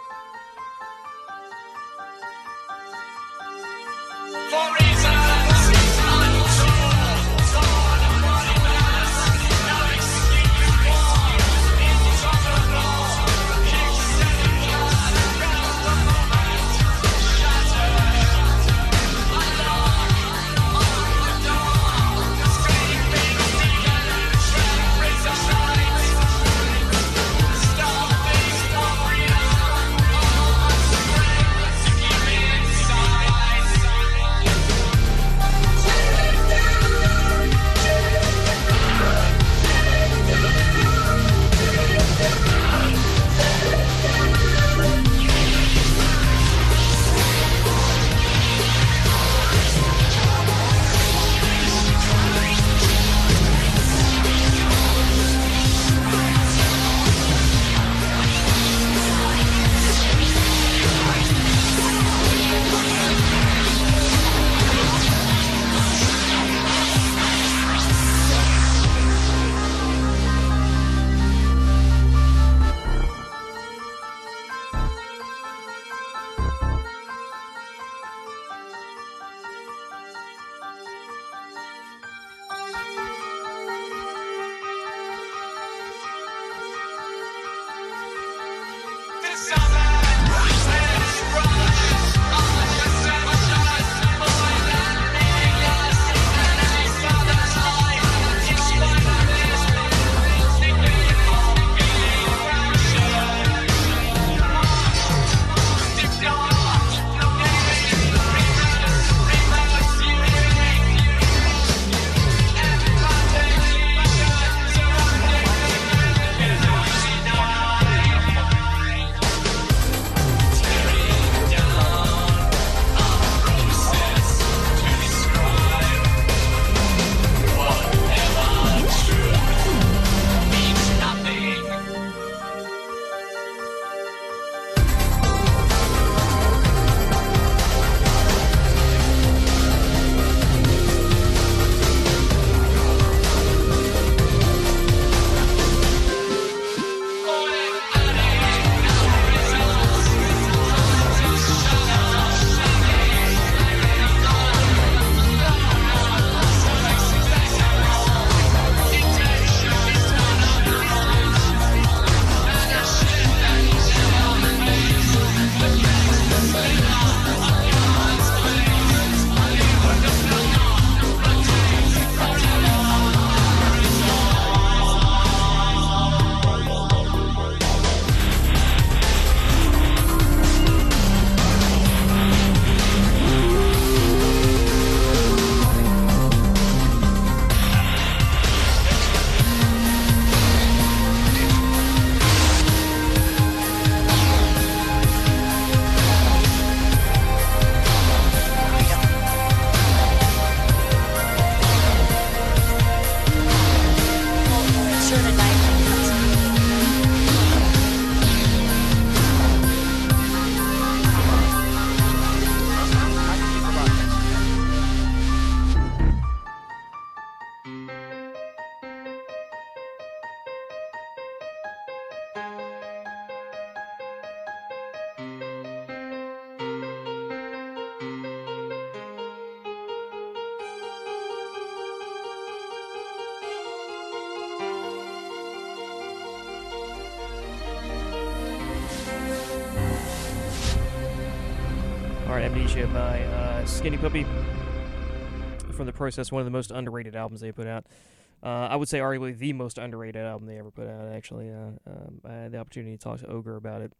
Speaker 1: Amnesia by Skinny Puppy from The Process, one of the most underrated albums they put out. I would say arguably the most underrated album they ever put out, actually. I had the opportunity to talk to Ogre about it,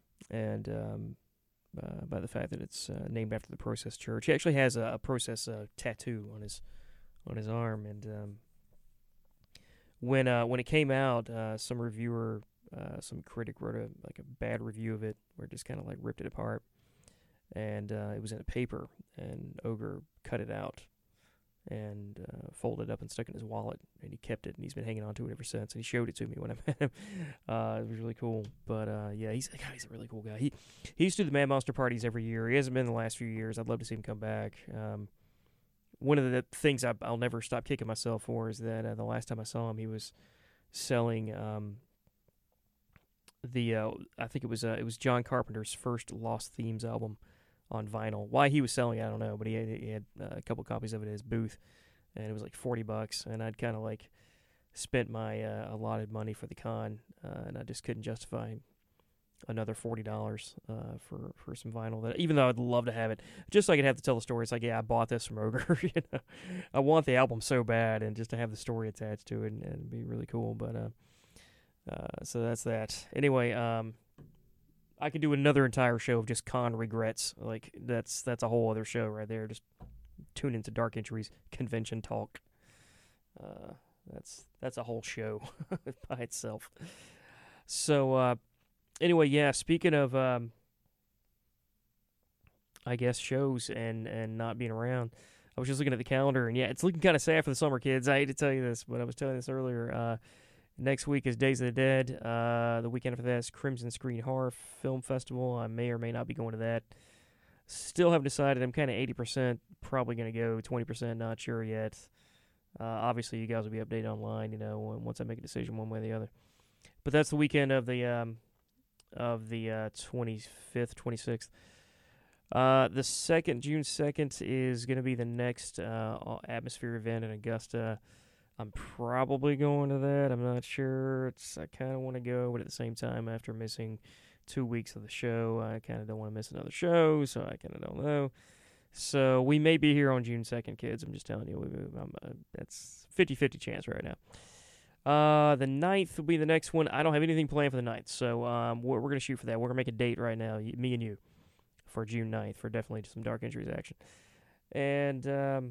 Speaker 1: and by the fact that it's named after the Process Church. He actually has a Process tattoo on his arm, and when it came out, some reviewer, some critic wrote a bad review of it, where it just kind of ripped it apart. And it was in a paper, and Ogre cut it out and folded it up and stuck it in his wallet, and he kept it, and he's been hanging on to it ever since, and he showed it to me when I met him. It was really cool. But yeah, he's a really cool guy. He used to do the Mad Monster parties every year. He hasn't been the last few years. I'd love to see him come back. One of the things I'll never stop kicking myself for is that the last time I saw him, he was selling I think it was John Carpenter's first Lost Themes album on vinyl. Why he was selling it, I don't know, but he had a couple copies of it at his booth, and it was like $40, and I'd kind of like spent my allotted money for the con, and I just couldn't justify another $40 for some vinyl. That even though I'd love to have it, just so I could have to tell the story. It's like, yeah, I bought this from Ogre. You know, I want the album so bad, and just to have the story attached to it, and it'd be really cool. But so that's that. Anyway, I could do another entire show of just con regrets. Like that's a whole other show right there. Just tune into Dark Entries convention talk. That's a whole show by itself. So anyway, yeah. Speaking of, I guess shows and not being around, I was just looking at the calendar, and yeah, it's looking kind of sad for the summer, kids. I hate to tell you this, but I was telling this earlier. Next week is Days of the Dead. The weekend after that is Crimson Screen Horror Film Festival. I may or may not be going to that. Still haven't decided. I'm kind of 80% probably going to go, 20% not sure yet. Obviously, you guys will be updated online, you know, once I make a decision one way or the other. But that's the weekend of the 25th, 26th. The June 2nd, is going to be the next Atmosphere event in Augusta. I'm probably going to that. I'm not sure. I kind of want to go, but at the same time, after missing 2 weeks of the show, I kind of don't want to miss another show, so I kind of don't know. So we may be here on June 2nd, kids. I'm just telling you. That's 50-50 chance right now. The 9th will be the next one. I don't have anything planned for the 9th, so we're going to shoot for that. We're going to make a date right now, me and you, for June 9th, for definitely some Dark Entries action. And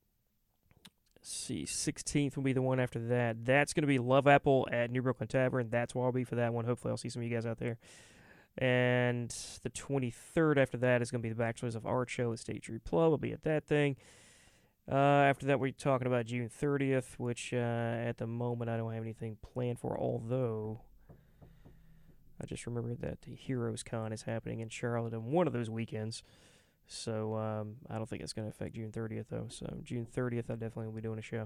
Speaker 1: see, 16th will be the one after that. That's going to be Love Apple at New Brooklyn Tavern. That's where I'll be for that one. Hopefully I'll see some of you guys out there. And the 23rd after that is going to be the Bachelors of Art show at State Street Club. I'll be at that thing. After that, we're talking about June 30th, which at the moment I don't have anything planned for, although I just remembered that the Heroes Con is happening in Charlotte on one of those weekends. So I don't think it's going to affect June 30th, though. So June 30th, I definitely will be doing a show.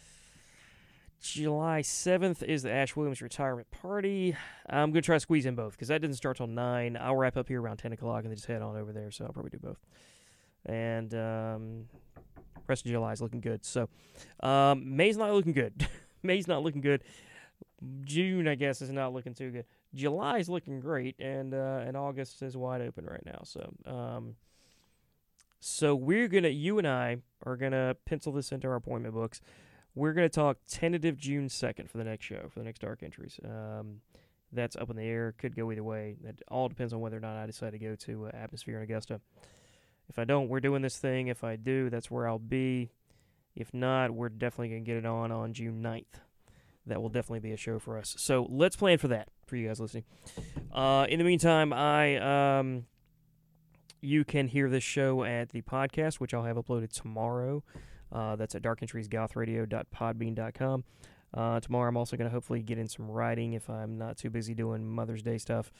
Speaker 1: July 7th is the Ash Williams retirement party. I'm going to try to squeeze in both because that doesn't start till 9. I'll wrap up here around 10 o'clock and then just head on over there. So I'll probably do both. And rest of July is looking good. So May's not looking good. May's not looking good. June, I guess, is not looking too good. July is looking great, and August is wide open right now. So you and I are gonna pencil this into our appointment books. We're gonna talk tentative June 2nd for the next show, for the next Dark Entries. That's up in the air. Could go either way. That all depends on whether or not I decide to go to Atmosphere in Augusta. If I don't, we're doing this thing. If I do, that's where I'll be. If not, we're definitely gonna get it on June 9th. That will definitely be a show for us. So let's plan for that for you guys listening. In the meantime, you can hear this show at the podcast, which I'll have uploaded tomorrow. That's at darkentriesgothradio.podbean.com. Tomorrow I'm also going to hopefully get in some writing if I'm not too busy doing Mother's Day stuff.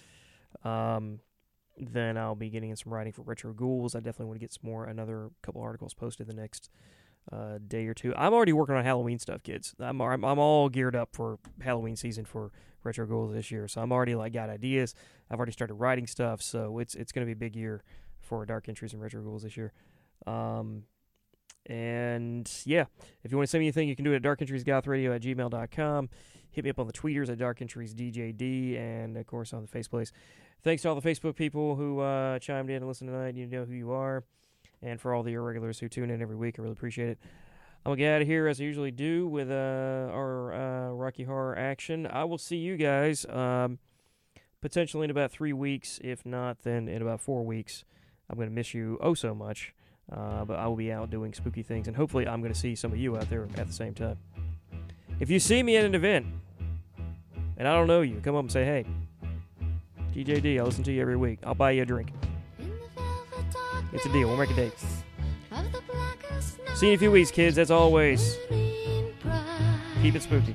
Speaker 1: Then I'll be getting in some writing for Retro Ghouls. I definitely want to get another couple articles posted the next day or two. I'm already working on Halloween stuff, kids. I'm all geared up for Halloween season for Retro Ghouls this year. So I'm already got ideas. I've already started writing stuff. So it's going to be a big year for Dark Entries and Retro Ghouls this year. And yeah, if you want to send me anything, you can do it at darkentriesgothradio@gmail.com. Hit me up on the tweeters at darkentriesdjd, and of course on the Faceplace. Thanks to all the Facebook people who chimed in and listened tonight. You know who you are. And for all the irregulars who tune in every week, I really appreciate it. I'm going to get out of here as I usually do with our Rocky Horror action. I will see you guys potentially in about 3 weeks. If not, then in about 4 weeks. I'm going to miss you oh so much. But I will be out doing spooky things, and hopefully I'm going to see some of you out there at the same time. If you see me at an event, and I don't know you, come up and say, hey, DJD, I listen to you every week. I'll buy you a drink. It's a deal. We'll make a date. See you in a few weeks, kids. As always, keep it spooky.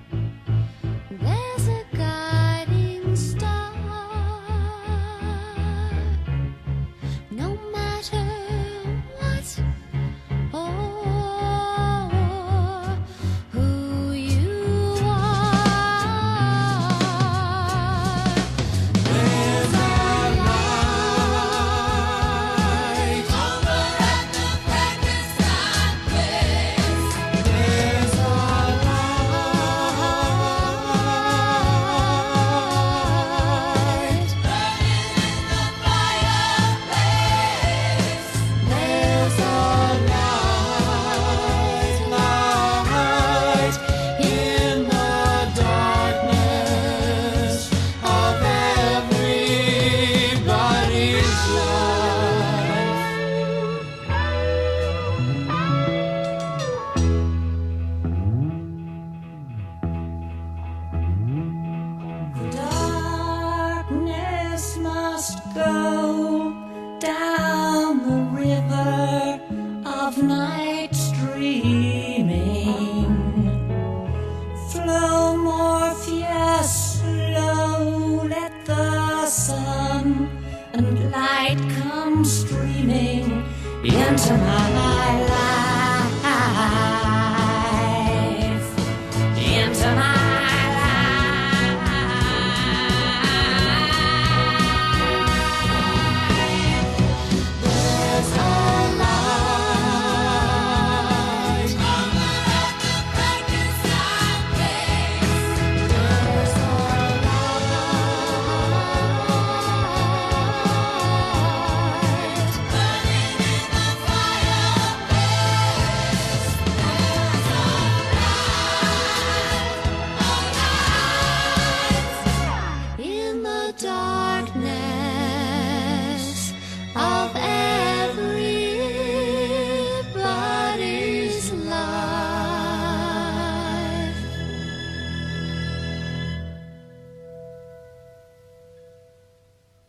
Speaker 16: somehow.